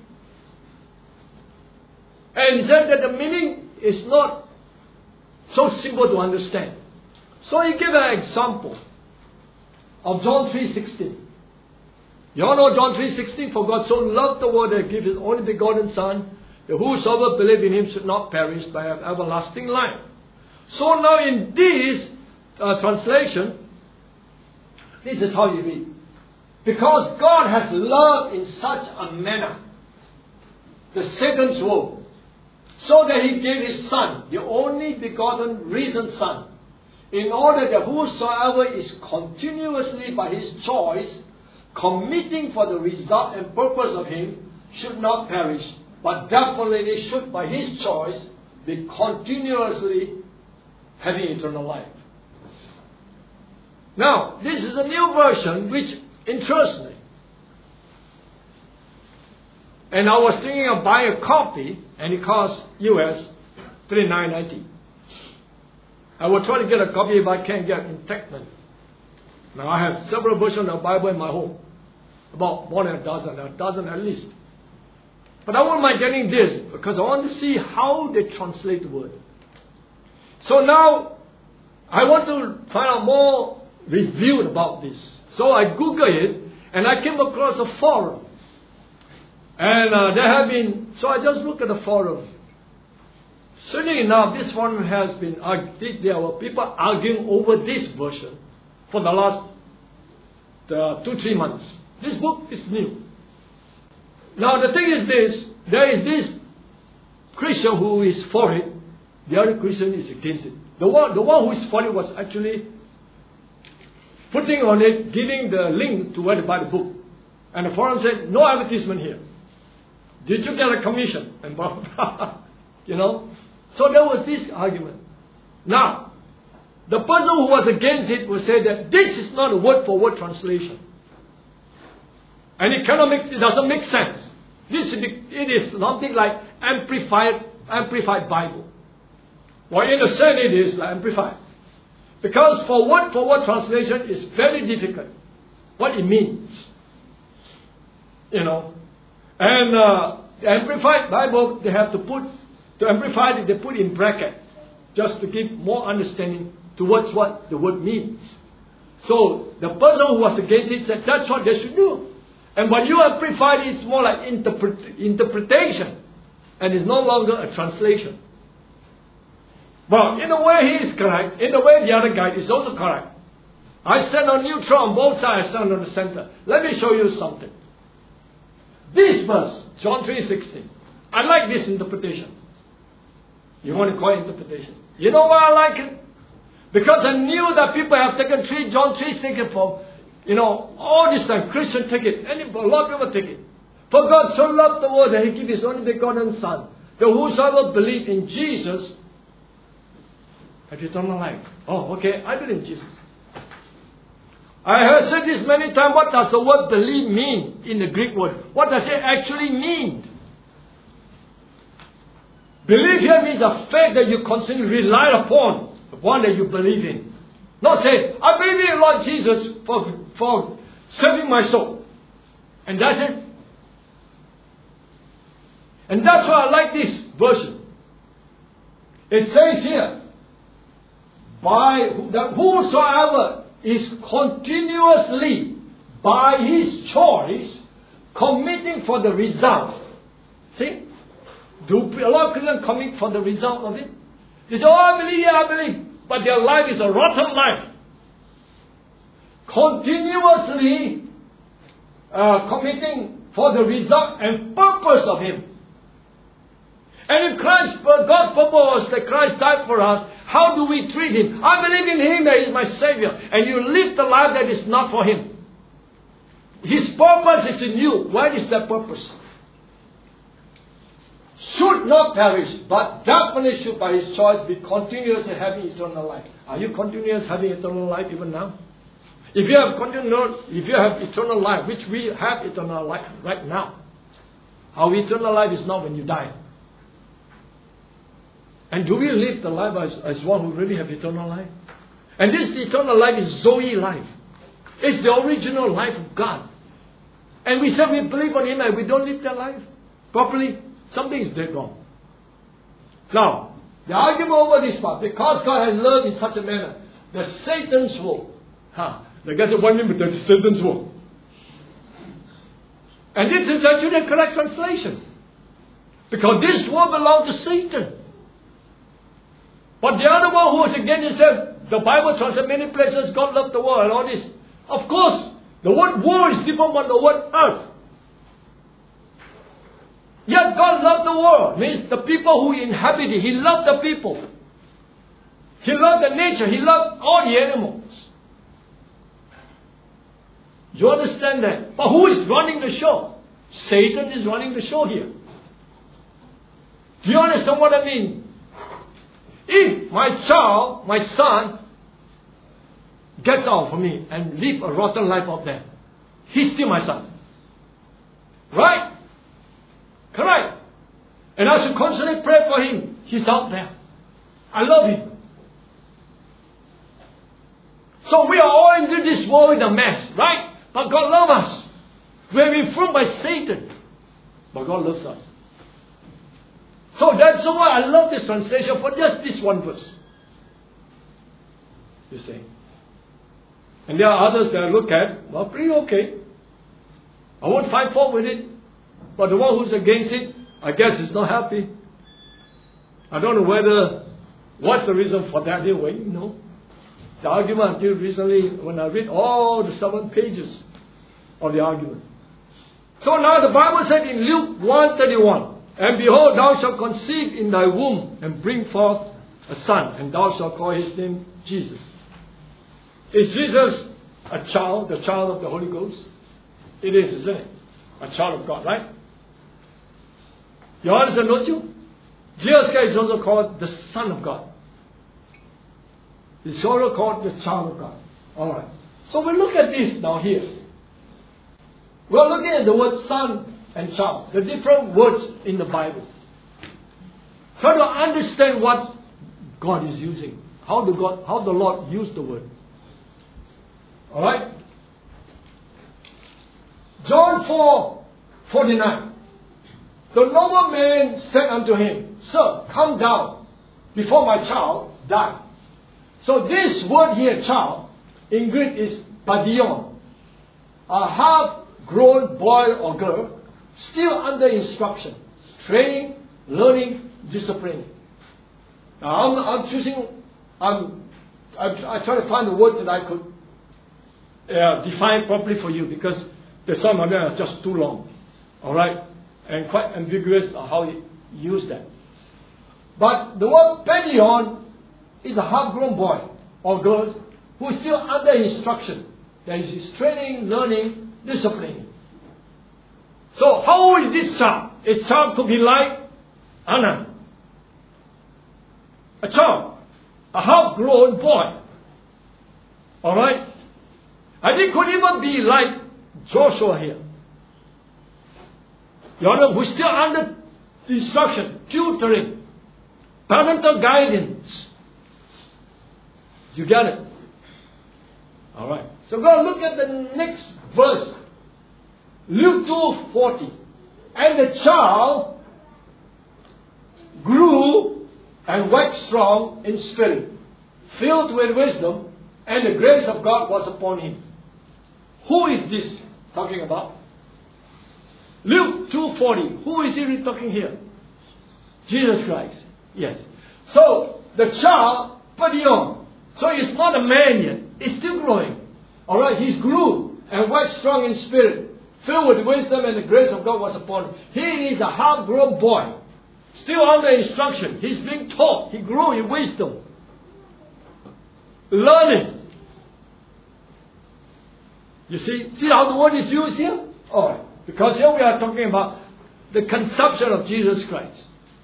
And he said that the meaning is not so simple to understand. So he gave an example of John three sixteen. You all know John three sixteen, for God so loved the world that he gave his only begotten Son, that whosoever believe in him should not perish but have everlasting life. So now in this uh, translation, this is how you read. Because God has loved in such a manner the Satan's world, so that he gave his Son, the only begotten risen Son, in order that whosoever is continuously by his choice committing for the result and purpose of him should not perish, but definitely should by his choice be continuously having eternal life. Now, this is a new version which interests me. And I was thinking of buying a copy, and it costs U S thirty-nine ninety. I will try to get a copy if I can get in Techman. Now I have several versions of the Bible in my home. About more than a dozen, a dozen at least. But I wouldn't mind getting this, because I want to see how they translate the word. So now, I want to find out more review about this. So I Googled it, and I came across a forum. And uh, there have been, so I just looked at the forum. Certainly enough, this forum has been, there were people arguing over this version for the last uh, two, three months. This book is new. Now the thing is this, there is this Christian who is for it, the other Christian is against it. The one, the one who is for it was actually putting on it, giving the link to where to buy the book. And the forum said, no advertisement here. Did you get a commission? And blah, blah, blah. You know? So there was this argument. Now, the person who was against it will say that this is not a word-for-word translation. And it cannot make, it doesn't make sense. This is, it is something like amplified, amplified Bible. Well, in a sense it is like amplified. Because for word-for-word translation is very difficult. what it means. You know. And uh, the Amplified Bible, they have to put, to amplify it, they put in bracket, just to give more understanding towards what the word means. So, the person who was against it said, that's what they should do. And when you amplify it, it's more like interpret, interpretation. And it's no longer a translation. Well, in a way he is correct. In a way the other guy is also correct. I stand on neutral on both sides. I stand on the center. Let me show you something. This verse, John three sixteen. I like this interpretation. You want to call it interpretation? You know why I like it? Because I knew that people have taken three, John three sixteen for, you know, all this time. Christians take it. Any, a lot of people take it. For God so loved the world that He gave His only begotten Son, that whosoever believe in Jesus have eternal life. Oh, okay, I believe in Jesus. I have said this many times. What does the word believe mean in the Greek word? What does it actually mean? Believe here means a faith that you continue to rely upon, the one that you believe in. Not say, I believe in Lord Jesus for, for saving my soul. And that's it. And that's why I like this version. It says here, by that whosoever is continuously, by his choice, committing for the result. See? Do a lot of Christians commit for the result of it? They say, oh, I believe, yeah, I believe. But their life is a rotten life. Continuously uh, committing for the result and purpose of Him. And if Christ, God proposed that Christ died for us, how do we treat Him? I believe in Him that He is my Savior. And you live the life that is not for Him. His purpose is in you. What is that purpose? Should not perish, but definitely should by His choice be continuous in having eternal life. Are you continuous having eternal life even now? If you have continual, if you have eternal life, which we have eternal life right now, our eternal life is not when you die. And do we live the life as, as one who really have eternal life? And this eternal life is Zoe life. It's the original life of God. And we say we believe on Him and we don't live that life properly. Something is dead wrong. Now, the argument over this part, because God has loved in such a manner, that Satan's will, huh, the guy said, what do you mean by that? Satan's will? And this is actually the correct translation. Because this will belongs to Satan. But the other one who was against it said, the Bible translates many places, God loved the world and all this. Of course, the word world is different from the word earth. Yet God loved the world. Means the people who inhabit it. He loved the people. He loved the nature. He loved all the animals. You understand that? But who is running the show? Satan is running the show here. Do you understand what I mean? If my child, my son, gets out from me and live a rotten life out there, he's still my son. Right? Correct. And I should constantly pray for him. He's out there. I love him. So we are all into this world in a mess, right? But God loves us. We are influenced by Satan. But God loves us. So that's why I love this translation for just this one verse. You see. And there are others that I look at, well, pretty okay. I won't fight fault with it. But the one who's against it, I guess is not happy. I don't know whether, what's the reason for that anyway, you know. The argument until recently, when I read all the seven pages of the argument. So now the Bible said in Luke one thirty-one, and behold, thou shalt conceive in thy womb and bring forth a son, and thou shalt call his name Jesus. Is Jesus a child, the child of the Holy Ghost? It is, isn't it? A child of God, right? You understand, don't you? Jesus Christ is also called the Son of God. He's also called the child of God. Alright. So we look at this now here. We're looking at the word son and child. The different words in the Bible. Try to understand what God is using. How the God, how the Lord used the word. Alright? John four forty-nine. The nobleman said unto him, Sir, come down, before my child die. So this word here, child, in Greek is padion, a half-grown boy or girl, still under instruction, training, learning, disciplining. Now I'm, I'm choosing, I'm, I'm, I try to find the word that I could uh, define properly for you, because there's some of them are just too long, all right, and quite ambiguous on how you use that. But the word padion is a half-grown boy or girl who is still under instruction. That is, his training, learning, disciplining. So how old is this child? A child could be like Anna. A child. A half-grown boy. Alright? And it could even be like Joshua here. You know, who's still under instruction, tutoring, parental guidance. You get it? Alright. So go look at the next verse. Luke two forty. And the child grew and waxed strong in spirit, filled with wisdom, and the grace of God was upon him. Who is this talking about? Luke two forty. Who is he talking here? Jesus Christ. Yes. So the child, padion. So he's not a man yet. He's still growing. Alright, he's grew and waxed strong in spirit, filled with wisdom, and the grace of God was upon him. He is a half-grown boy, still under instruction. He's being taught. He grew in wisdom, learning. You see, see how the word is used here? Alright, because here we are talking about the conception of Jesus Christ.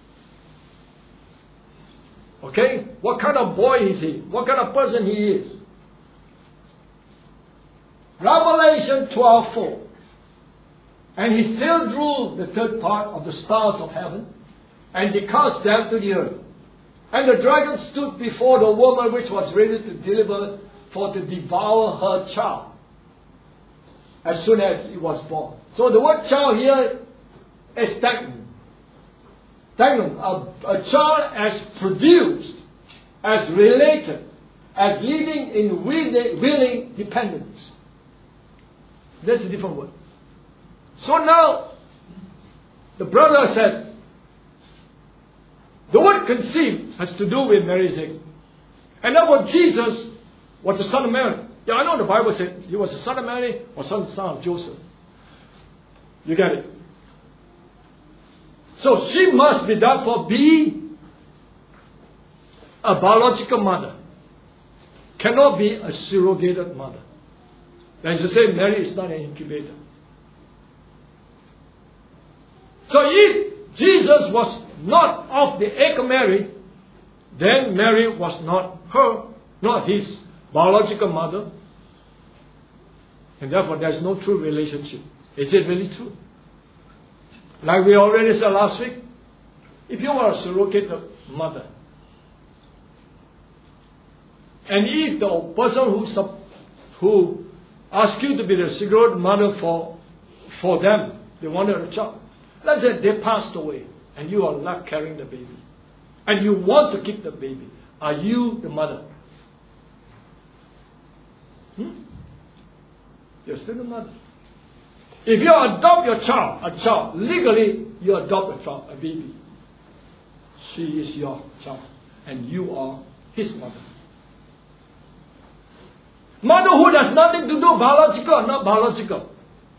Okay? What kind of boy is he? What kind of person he is? Revelation twelve four. And he still drew the third part of the stars of heaven, and they cast them to the earth. And the dragon stood before the woman which was ready to deliver, for to devour her child, as soon as it was born. So the word child here is technon. Technon, a, a child as produced, as related, as living in willing, willing dependence. That's a different word. So now, the brother said, the word conceived has to do with Mary's egg. And that was Jesus was the son of Mary. Yeah, I know the Bible said he was the son of Mary or son, son of Joseph. You get it? So she must be therefore be a biological mother. Cannot be a surrogated mother. That is to say, Mary is not an incubator. So if Jesus was not of the egg of Mary, then Mary was not her, not his biological mother. And therefore there is no true relationship. Is it really true? Like we already said last week, if you are a surrogate mother, and if the person who, who asked you to be the surrogate mother for, for them, they wanted a child, let's say they passed away, and you are left carrying the baby, and you want to keep the baby, are you the mother? Hmm? You're still the mother. If you adopt your child, a child, legally you adopt a child, a baby. She is your child, and you are his mother. Motherhood has nothing to do biological or not biological.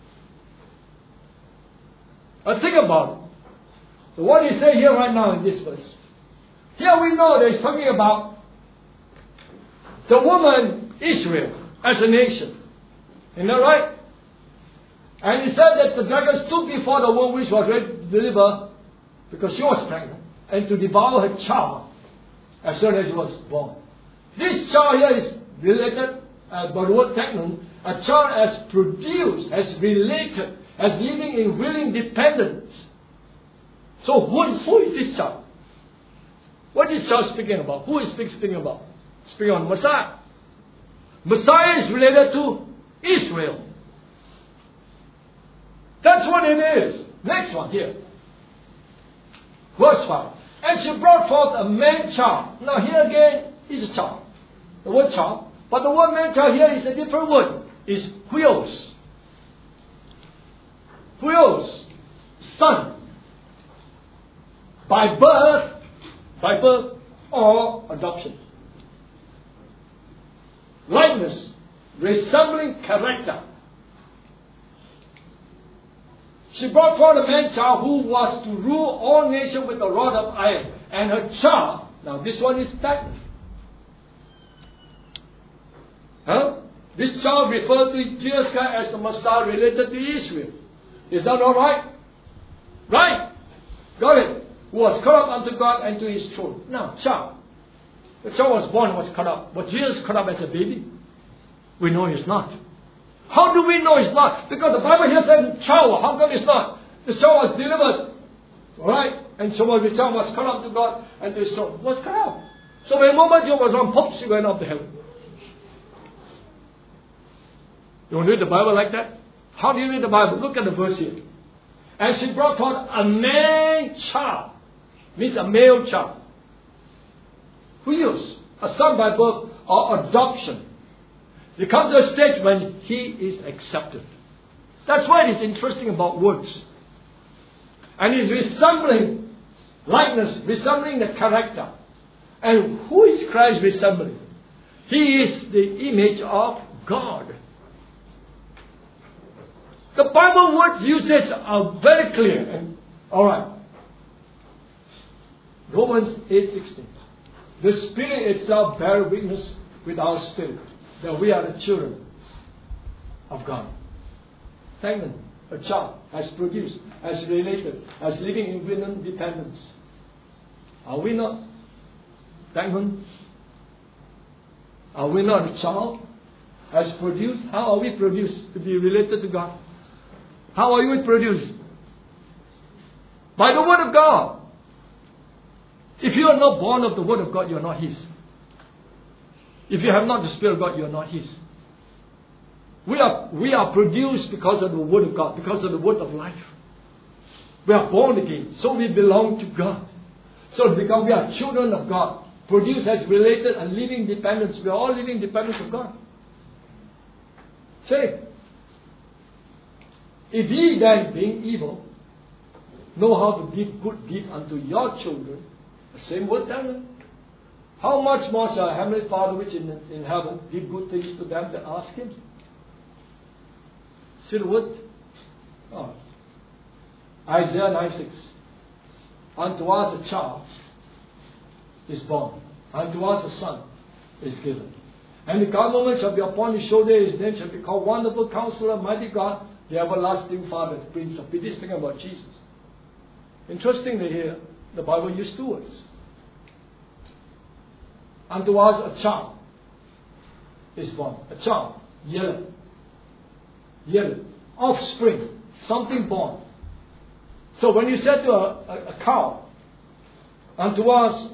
But think about it. So what do you say here right now in this verse? Here we know that he's talking about the woman Israel as a nation. Isn't that right? And he said that the dragon stood before the womb which was ready to deliver, because she was pregnant, and to devour her child as soon as it was born. This child here is related, uh, by the word technon, a child as produced, as related, as living in willing dependence. So who, who is this child? What is this child speaking about? Who is speaking about? Speaking on Messiah. Messiah is related to Israel. That's what it is. Next one here. Verse five. And she brought forth a man child. Now here again is a child. The word child. But the word man child here is a different word. It's huios. Huios. Son. By birth. By birth or adoption. Likeness. Resembling character. She brought forth a man child who was to rule all nations with a rod of iron. And her child, now this one is stagnant. Huh? This child refers to Jesus Christ as the Messiah related to Israel. Is that alright? Right? Got it? Who was cut up unto God and to his throne. Now, child. The child was born, was cut up. Was Jesus cut up as a baby? We know he's not. How do we know it's not? Because the Bible here said child. How come it's not? The child was delivered. Alright? And so the child was cut up to God and to his throne. Was cut up. So the moment he was on pops, he went up to heaven. You want to read the Bible like that? How do you read the Bible? Look at the verse here. And she brought forth a man child. Means a male child. Huios. A son by birth or adoption. You come to a stage when he is accepted. That's why it is interesting about words. And he's resembling likeness, resembling the character. And who is Christ resembling? He is the image of God. The Bible word usage are very clear. And, all right. Romans eight sixteen. The Spirit itself bears witness with our spirit that we are the children of God. Thank a child has produced, has related, has living in within dependence. Are we not? Thank Him. Are we not a child? Has produced? How are we produced to be related to God? How are you produced? By the Word of God. If you are not born of the Word of God, you are not His. If you have not the Spirit of God, you are not His. We are, we are produced because of the Word of God, because of the Word of life. We are born again, so we belong to God. So because we are children of God, produced as related and living dependence. We are all living dependence of God. Say, if ye then, being evil, know how to give good gift unto your children, the same word then, how much more shall our Heavenly Father which in, in heaven give good things to them that ask Him? See the word? Oh. Isaiah nine six. Unto us a child is born, unto us a son is given. And the government shall be upon his shoulder, his name shall be called Wonderful Counselor, Mighty God, the Everlasting Father, the Prince of Peace. This thing about Jesus. Interestingly here, the Bible used two words. Unto us a child is born. A child, yellow. Yellow. Offspring, something born. So when you said to a, a, a cow, unto us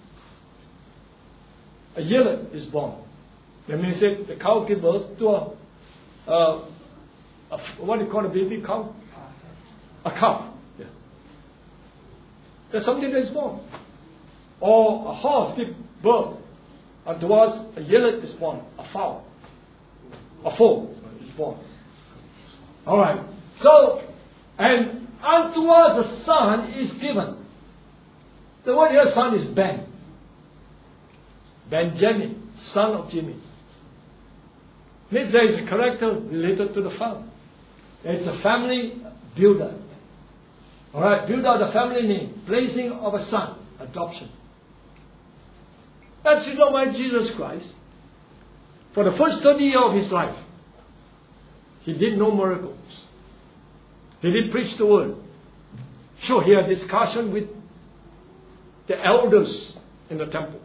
a yearling is born. That means that the cow gives birth to a, a, a, what do you call a baby cow? A calf. Yeah. There's something that is born. Or a horse gives birth. Unto us a yearling is born. A fowl. A foal is born. Alright. So, and unto us a son is given. The word here son is Ben. Benjamin, son of Jimmy. Means there is a character related to the family. It's a family builder. Alright, build out the family name. Placing of a son. Adoption. That's the reason why Jesus Christ, for the first thirty years of His life, He did no miracles. He did preach the word. Sure, He had discussion with the elders in the temple.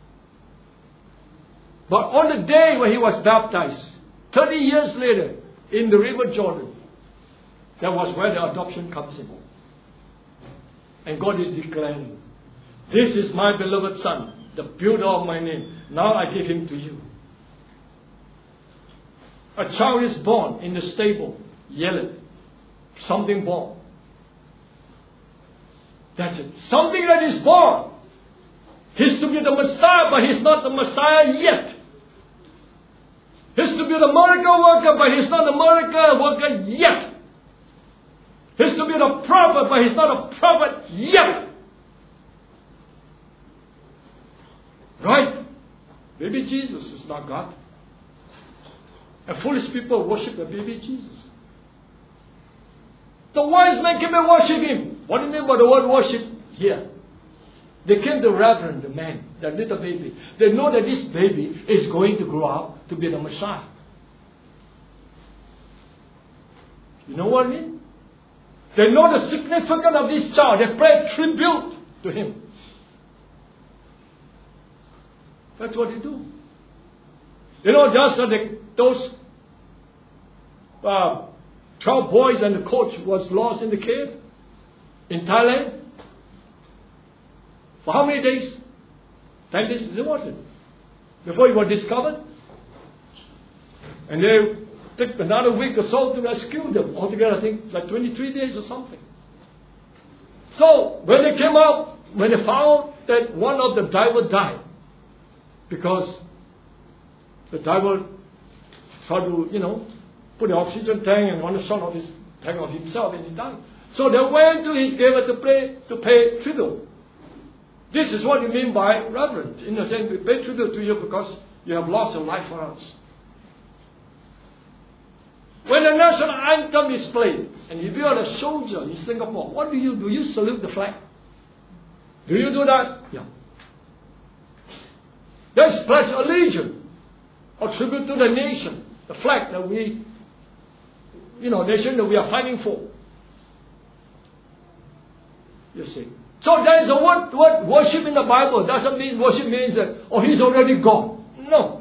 But on the day when He was baptized, thirty years later, in the river Jordan, that was where the adoption comes in. And God is declaring, this is my beloved Son, the builder of my name. Now I give Him to you. A child is born in the stable, yellow. something born. That's it. Something that is born. He's to be the Messiah, but he's not the Messiah yet. He's to be the miracle worker, but he's not the miracle worker yet. He's to be the prophet, but he's not a prophet yet. Right? Baby Jesus is not God. And foolish people worship the baby Jesus. The wise men came and worship him. What do you mean by the word worship here? They came to reverend the man, the little baby. They know that this baby is going to grow up to be the Messiah. You know what I mean? They know the significance of this child. They pay tribute to him. That's what they do. You know, just uh, the, those uh, twelve boys and the coach was lost in the cave in Thailand. For how many days? Ten days, it wasn't. Before he was discovered. And they took another week or so to rescue them. Altogether, I think, like twenty-three days or something. So, when they came out, when they found that one of the divers died, because the diver tried to, you know, put the oxygen tank and one shot of his tank of himself and he died. So they went to his grave to pay, to pay tribute. This is what you mean by reverence. In a sense, we pay tribute to you because you have lost your life for us. When the national anthem is played, and if you are a soldier in Singapore, what do you do? You salute the flag. Do you do that? Yeah. That's pledge allegiance or tribute to the nation, the flag that we, you know, nation that we are fighting for. You see. So there is a word, word worship in the Bible. Doesn't mean worship means that, oh, he's already gone. No.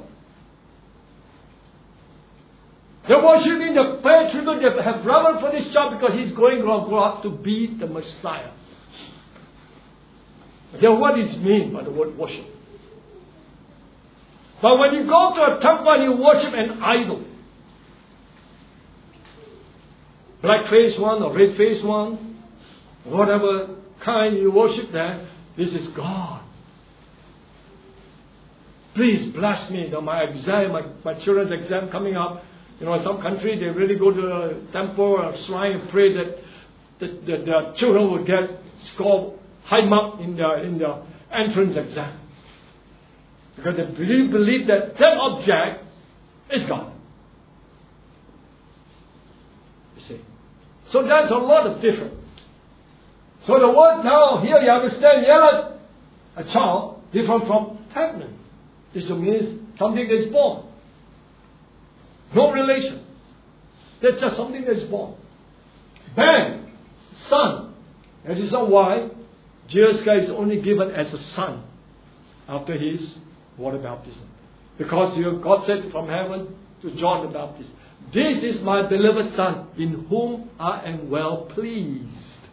They're worshiping the prayer tribute. They have reverence for this child because he's going to grow up to be the Messiah. Then what is mean by the word worship? But when you go to a temple and you worship an idol, black face one or red face one, whatever kind you worship there, this is God. Please bless me. Now my exam, my, my children's exam coming up. You know, in some country they really go to a temple or a shrine and pray that the, the, the children will get score high mark in the in the entrance exam. Because they believe, believe that that object is God. You see. So there's a lot of difference. So the word now, here you understand, yellow, a child, different from pregnant. This means something that is born. No relation. That's just something that is born. Bang! Son. That is why Jesus Christ is only given as a son after his water baptism. Because God said from heaven to John the Baptist, this is my beloved son in whom I am well pleased.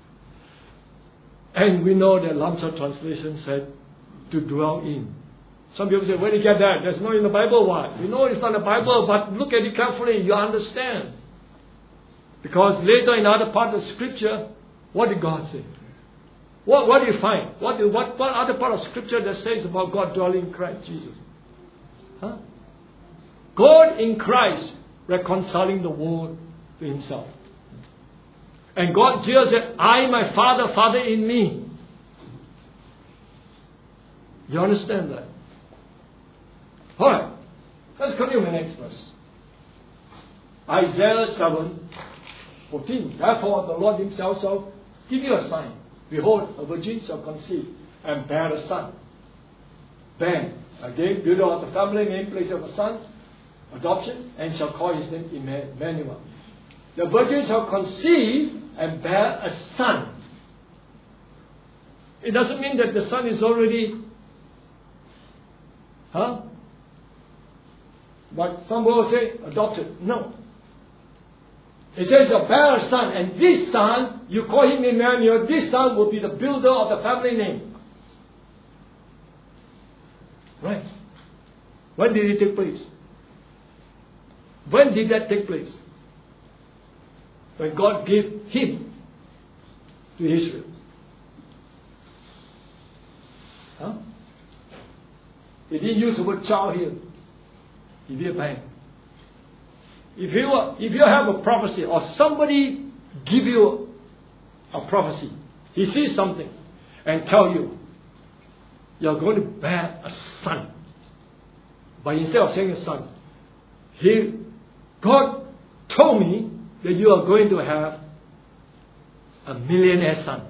And we know that Lamsa translation said to dwell in. Some people say, where did you get that? There's no in the Bible. Why? We know it's not in the Bible, but look at it carefully, you understand. Because later in other part of Scripture, what did God say? What, what do you find? What, do, what, what other part of Scripture that says about God dwelling in Christ Jesus? Huh? God in Christ reconciling the world to himself. And God, Jesus said, I, my Father, Father in me. You understand that? Alright. Let's continue the next verse. Isaiah seven fourteen. Therefore the Lord himself shall give you a sign. Behold, a virgin shall conceive and bear a son. Bang. Again, builder of the family name, place of a son, adoption, and shall call his name Emmanuel. The virgin shall conceive and bear a son. It doesn't mean that the son is already, huh? But some will say adopted. No. It says a bear a son, and this son, you call him Emmanuel, this son will be the builder of the family name. Right. When did it take place? When did that take place? When God gave him to Israel. Huh? He didn't use the word child here. He did bang. If you, if you have a prophecy or somebody give you a prophecy, he sees something and tell you, you're going to bear a son. But instead of saying a son, he, God told me that you are going to have a millionaire son.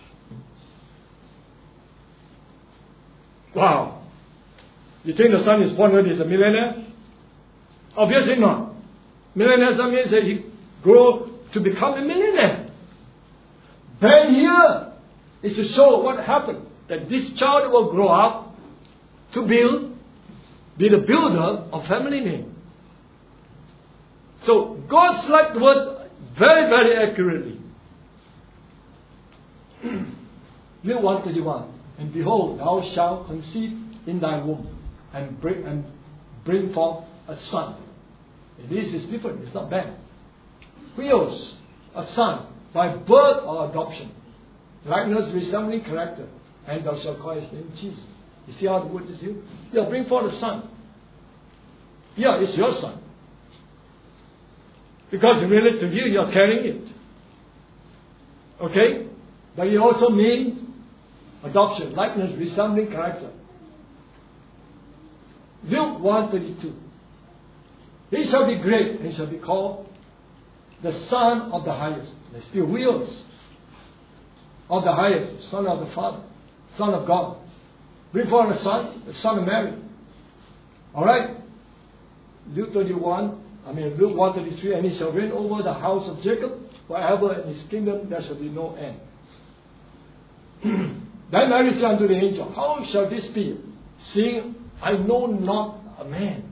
Wow. You think the son is born when he's a millionaire? Obviously not. Millionaire son means that he grow to become a millionaire. Then here is to show what happened. That this child will grow up to build, be the builder of family name. So God selected the word very, very accurately. Luke one thirty-one. And behold, thou shalt conceive in thy womb and bring and bring forth a son. And this is different, it's not bad. Huios, a son, by birth or adoption. Likeness, resembling character. And thou shalt call his name Jesus. You see how the word is used? Yeah, bring forth a son. Yeah, it's your son. Because in relate to you, you're carrying it. Okay? But it also means adoption, likeness, resembling character. Luke one thirty-two. He shall be great, and shall be called the Son of the Highest. There's still wheels of the Highest, Son of the Father, Son of God. Bring forth a son, the son of Mary. Alright? Luke thirty-one, I mean Luke one thirty-three, and he shall reign over the house of Jacob forever, and his kingdom there shall be no end. Then Mary said unto the angel, how shall this be, seeing I know not a man?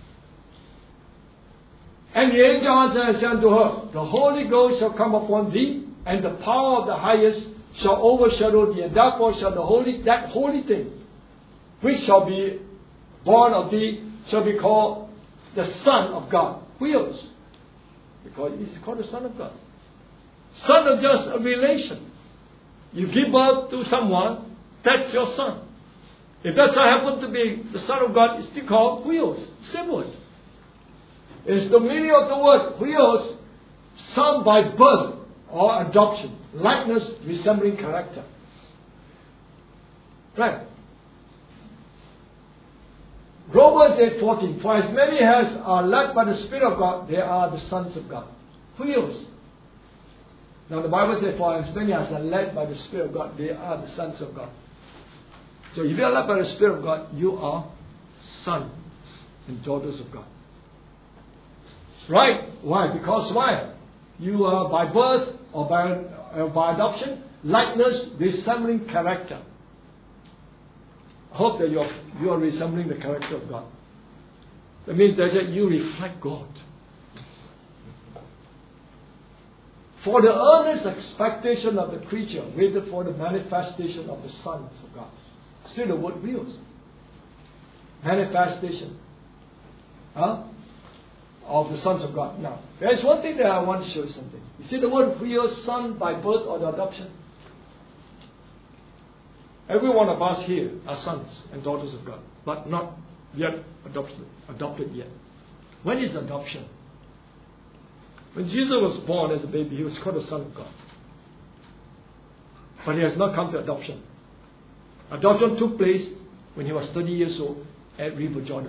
And the angel answered and said unto her, the Holy Ghost shall come upon thee, and the power of the Highest shall overshadow thee, and therefore shall the holy, that holy thing, which shall be born of thee, shall be called the Son of God. Wheels. Because he's called the Son of God. Son of just a relation. You give birth to someone, that's your son. If that son happens to be the Son of God, it's still called Wheels. Same word. It's the meaning of the word Wheels, son by birth or adoption. Likeness, resembling character. Right. Romans eight fourteen. For as many as are led by the Spirit of God, they are the sons of God. Wheels. Now the Bible says, for as many as are led by the Spirit of God, they are the sons of God. So if you are led by the Spirit of God, you are sons and daughters of God. Right? Why? Because why? You are by birth or by, uh, by adoption, likeness, resembling character. I hope that you are, you are resembling the character of God. That means that you reflect God. For the earnest expectation of the creature waited for the manifestation of the sons of God. See the word wheels. Manifestation. Huh? Of the sons of God. Now, there is one thing that I want to show you something. You see the word wheels, son by birth or the adoption? Every one of us here are sons and daughters of God, but not yet adopted, adopted yet. When is adoption? When Jesus was born as a baby, he was called the Son of God. But he has not come to adoption. Adoption took place when he was thirty years old at River Jordan.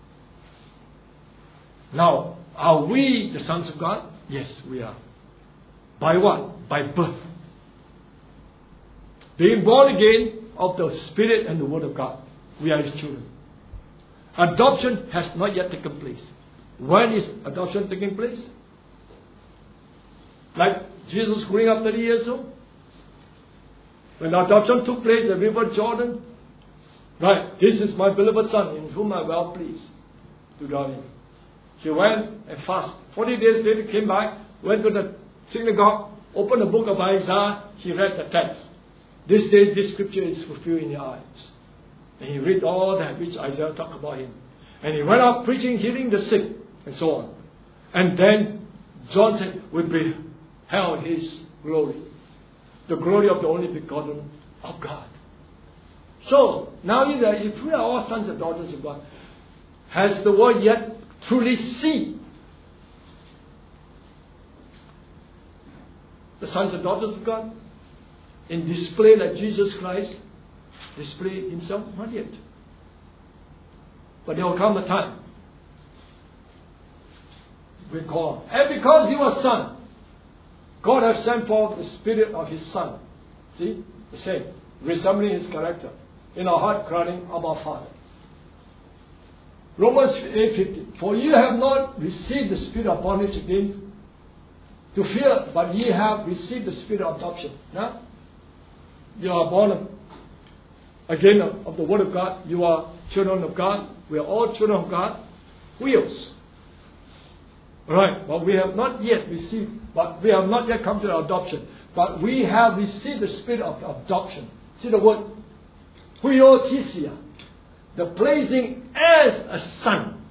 Now, are we the sons of God? Yes, we are. By what? By birth. Being born again of the Spirit and the Word of God. We are His children. Adoption has not yet taken place. When is adoption taking place? Like Jesus growing up thirty years old? When adoption took place at River Jordan? Right, this is my beloved Son in whom I am well pleased to dwell in. He went and fasted. Forty days later came back, went to the synagogue, opened the book of Isaiah, he read the text. This day this scripture is fulfilled in your eyes. And he read all that which Isaiah talked about him. And he went out preaching, healing the sick, and so on. And then John said, we beheld his glory. The glory of the only begotten of God. So, now either if we are all sons and daughters of God, has the world yet truly seen the sons and daughters of God in display like Jesus Christ displayed himself? Not yet. But there will come a time we call. And because he was son, God has sent forth the Spirit of his Son. See? The same. Resembling his character. In our heart crying, Abba Father. Romans eight fifty. For ye have not received the spirit of bondage again to fear, but ye have received the spirit of adoption. Now, you are born again of the Word of God. You are children of God. We are all children of God. Wills. Right, but we have not yet received, but we have not yet come to the adoption. But we have received the spirit of adoption. See the word huiotisia, the placing as a son.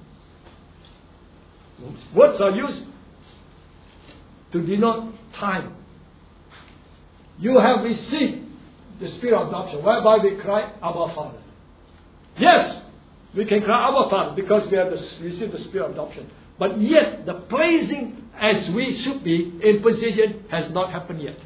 Words are used to denote time. You have received the spirit of adoption, whereby we cry, Abba Father. Yes, we can cry Abba Father because we have received the spirit of adoption. But yet, the placing as we should be in position has not happened yet.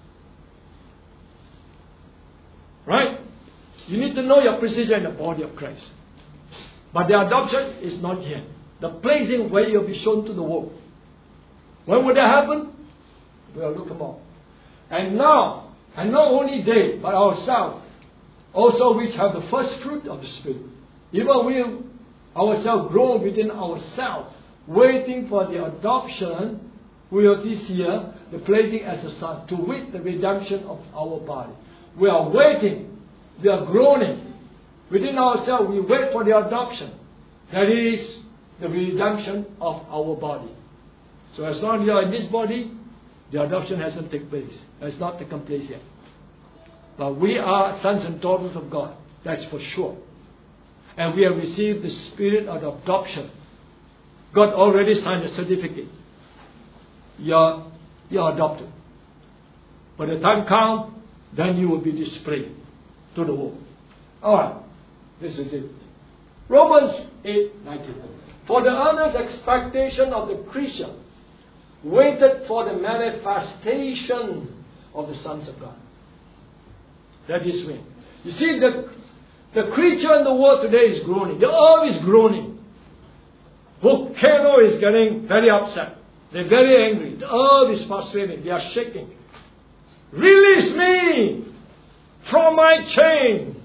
Right? You need to know your position in the body of Christ. But the adoption is not yet. The placing where you'll be shown to the world. When will that happen? We'll look about. And now, and not only they, but ourselves, also which have the first fruit of the Spirit. Even we ourselves grow within ourselves, waiting for the adoption, we are this year, the placing as a son, to wit the redemption of our body. We are waiting, we are groaning. Within ourselves, we wait for the adoption. That is the redemption of our body. So as long as you are in this body, the adoption hasn't taken place. It's not taken place yet. But we are sons and daughters of God. That's for sure. And we have received the spirit of adoption. God already signed a certificate. You're, you're adopted. When the time comes, then you will be displayed to the world. Alright, this is it. Romans eight nineteen. For the earnest expectation of the creature waited for the manifestation of the sons of God. That is when. You see, the, the creature in the world today is groaning. The earth is groaning. Volcano is getting very upset. They're very angry. The earth is frustrated. They are shaking. Release me from my chain.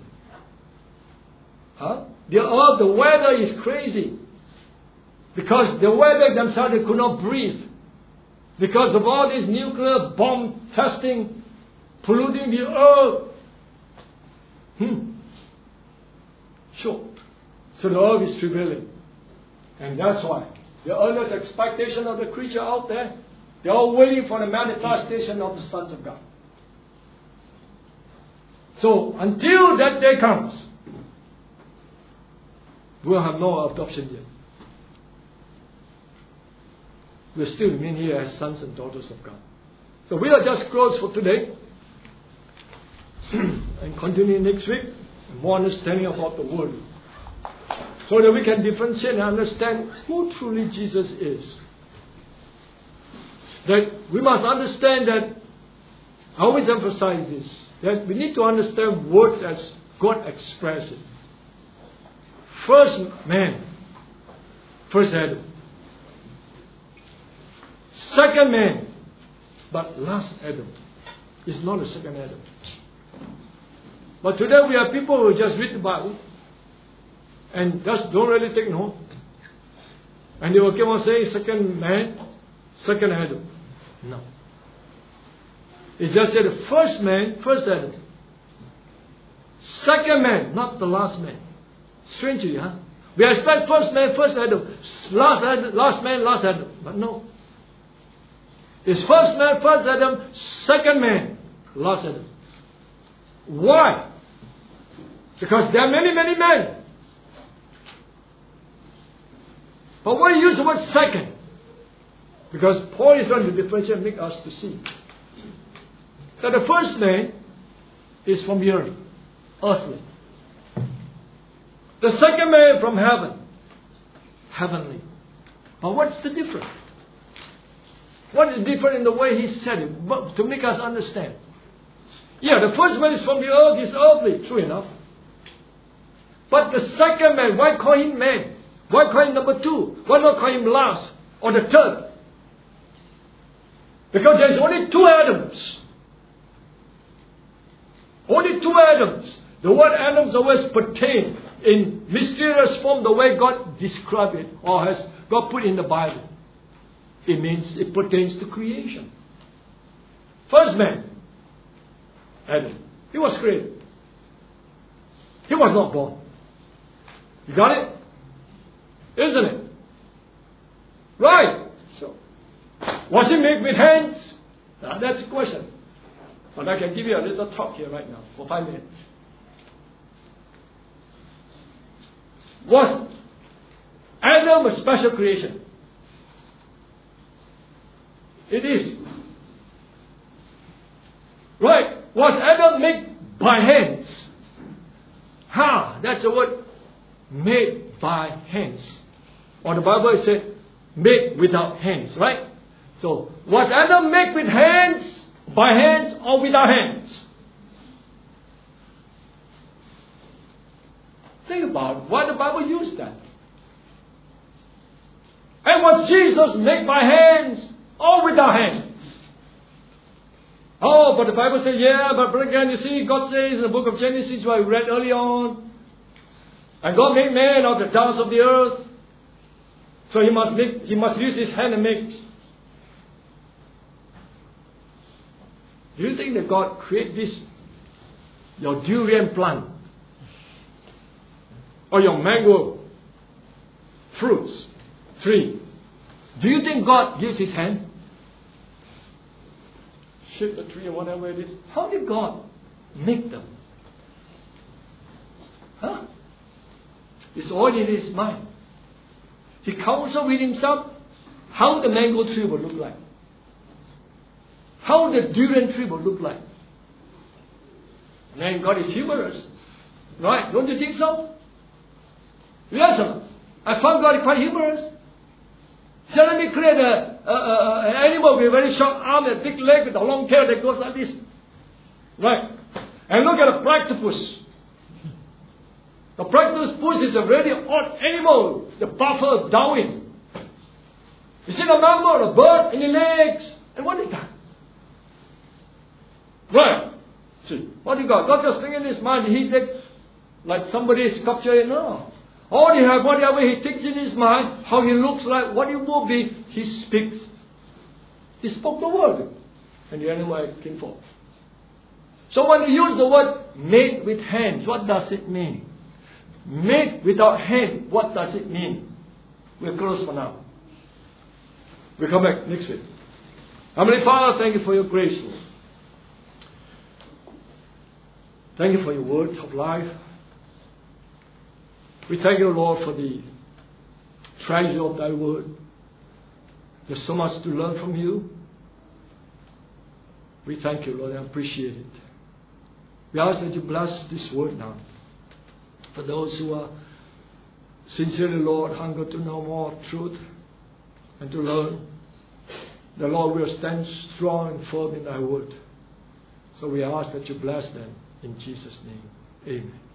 Huh? The earth, the weather is crazy. Because the weather themselves, they could not breathe. Because of all this nuclear bomb testing, polluting the earth. Hmm. Sure. So the earth is travailing. And that's why the earnest expectation of the creature out there, they're all waiting for the manifestation of the sons of God. So until that day comes, we'll have no adoption yet. We'll still remain here as sons and daughters of God. So we are just closed for today. And continue next week. More understanding about the Word. So that we can differentiate and understand who truly Jesus is. That we must understand that, I always emphasize this, that we need to understand words as God expresses it. First man, first Adam. Second man, but last Adam is not the second Adam. But today we have people who just read the Bible and just don't really take note. And they will keep on saying second man, second Adam. No. It just said the first man, first Adam. Second man, not the last man. Strangely, huh? We expect first man, first Adam. Last Adam, last man, last Adam. But no. It's first man, first Adam, second man, last Adam. Why? Because there are many, many men. But why use the word second? Because Paul is going to differentiate and make us to see. that the first man is from the earth, earthly. The second man from heaven, heavenly. But what's the difference? What is different in the way he said it, but to make us understand? Yeah, the first man is from the earth, is earthly, true enough. But the second man, why call him man? Why call him number two? Why not call him last or the third? Because there's only two Adams. Only two Adams. The word Adams always pertain in mysterious form the way God described it or has God put in the Bible. It means it pertains to creation. First man, Adam. He was created. He was not born. You got it? Isn't it? Right. So, was he made with hands? Now, that's a question. But I can give you a little talk here right now for five minutes. Was Adam a special creation? It is. Right. Was Adam made by hands? Ha! That's the word. Made by hands. Or the Bible says made without hands, right? So, was Adam made with hands, by hands, or without hands? Think about why the Bible used that. And was Jesus made by hands or without hands? Oh, but the Bible says, yeah, but again, you see, God says in the book of Genesis, what we read earlier on, and God made man of the dust of the earth. So he must make, he must use his hand and make. Do you think that God created this, your durian plant, or your mango fruits tree? Do you think God used his hand? Shape the tree or whatever it is. How did God make them? Huh? It's all in his mind. He counseled with himself how the mango tree will look like. How the durian tree will look like. And God is humorous. Right? Don't you think so? Yes, sir. I found God quite humorous. So let me create a, a, a, an animal with a very short arm and a big leg with a long tail that goes like this. Right? And look at a platypus. The platypus is a very odd animal. The buffer of Darwin. You see the mammal, the bird, and the legs. And what is that? Right. See, what do you got? God just thinking in his mind, he did like somebody's sculpture. No. All he have, whatever he thinks in his mind, how he looks like, what he will be, he speaks. He spoke the word. And the animal came forth. So when you use the word made with hands, what does it mean? Made without hand, what does it mean? We're closed for now. We'll come back next week. Heavenly Father, thank you for your grace, Lord. Thank you for your words of life. We thank you, Lord, for the treasure of thy word. There's so much to learn from you. We thank you, Lord, and appreciate it. We ask that you bless this word now. For those who are sincerely, Lord, hunger to know more truth and to learn, the Lord will stand strong and firm in thy word. So we ask that you bless them in Jesus' name. Amen.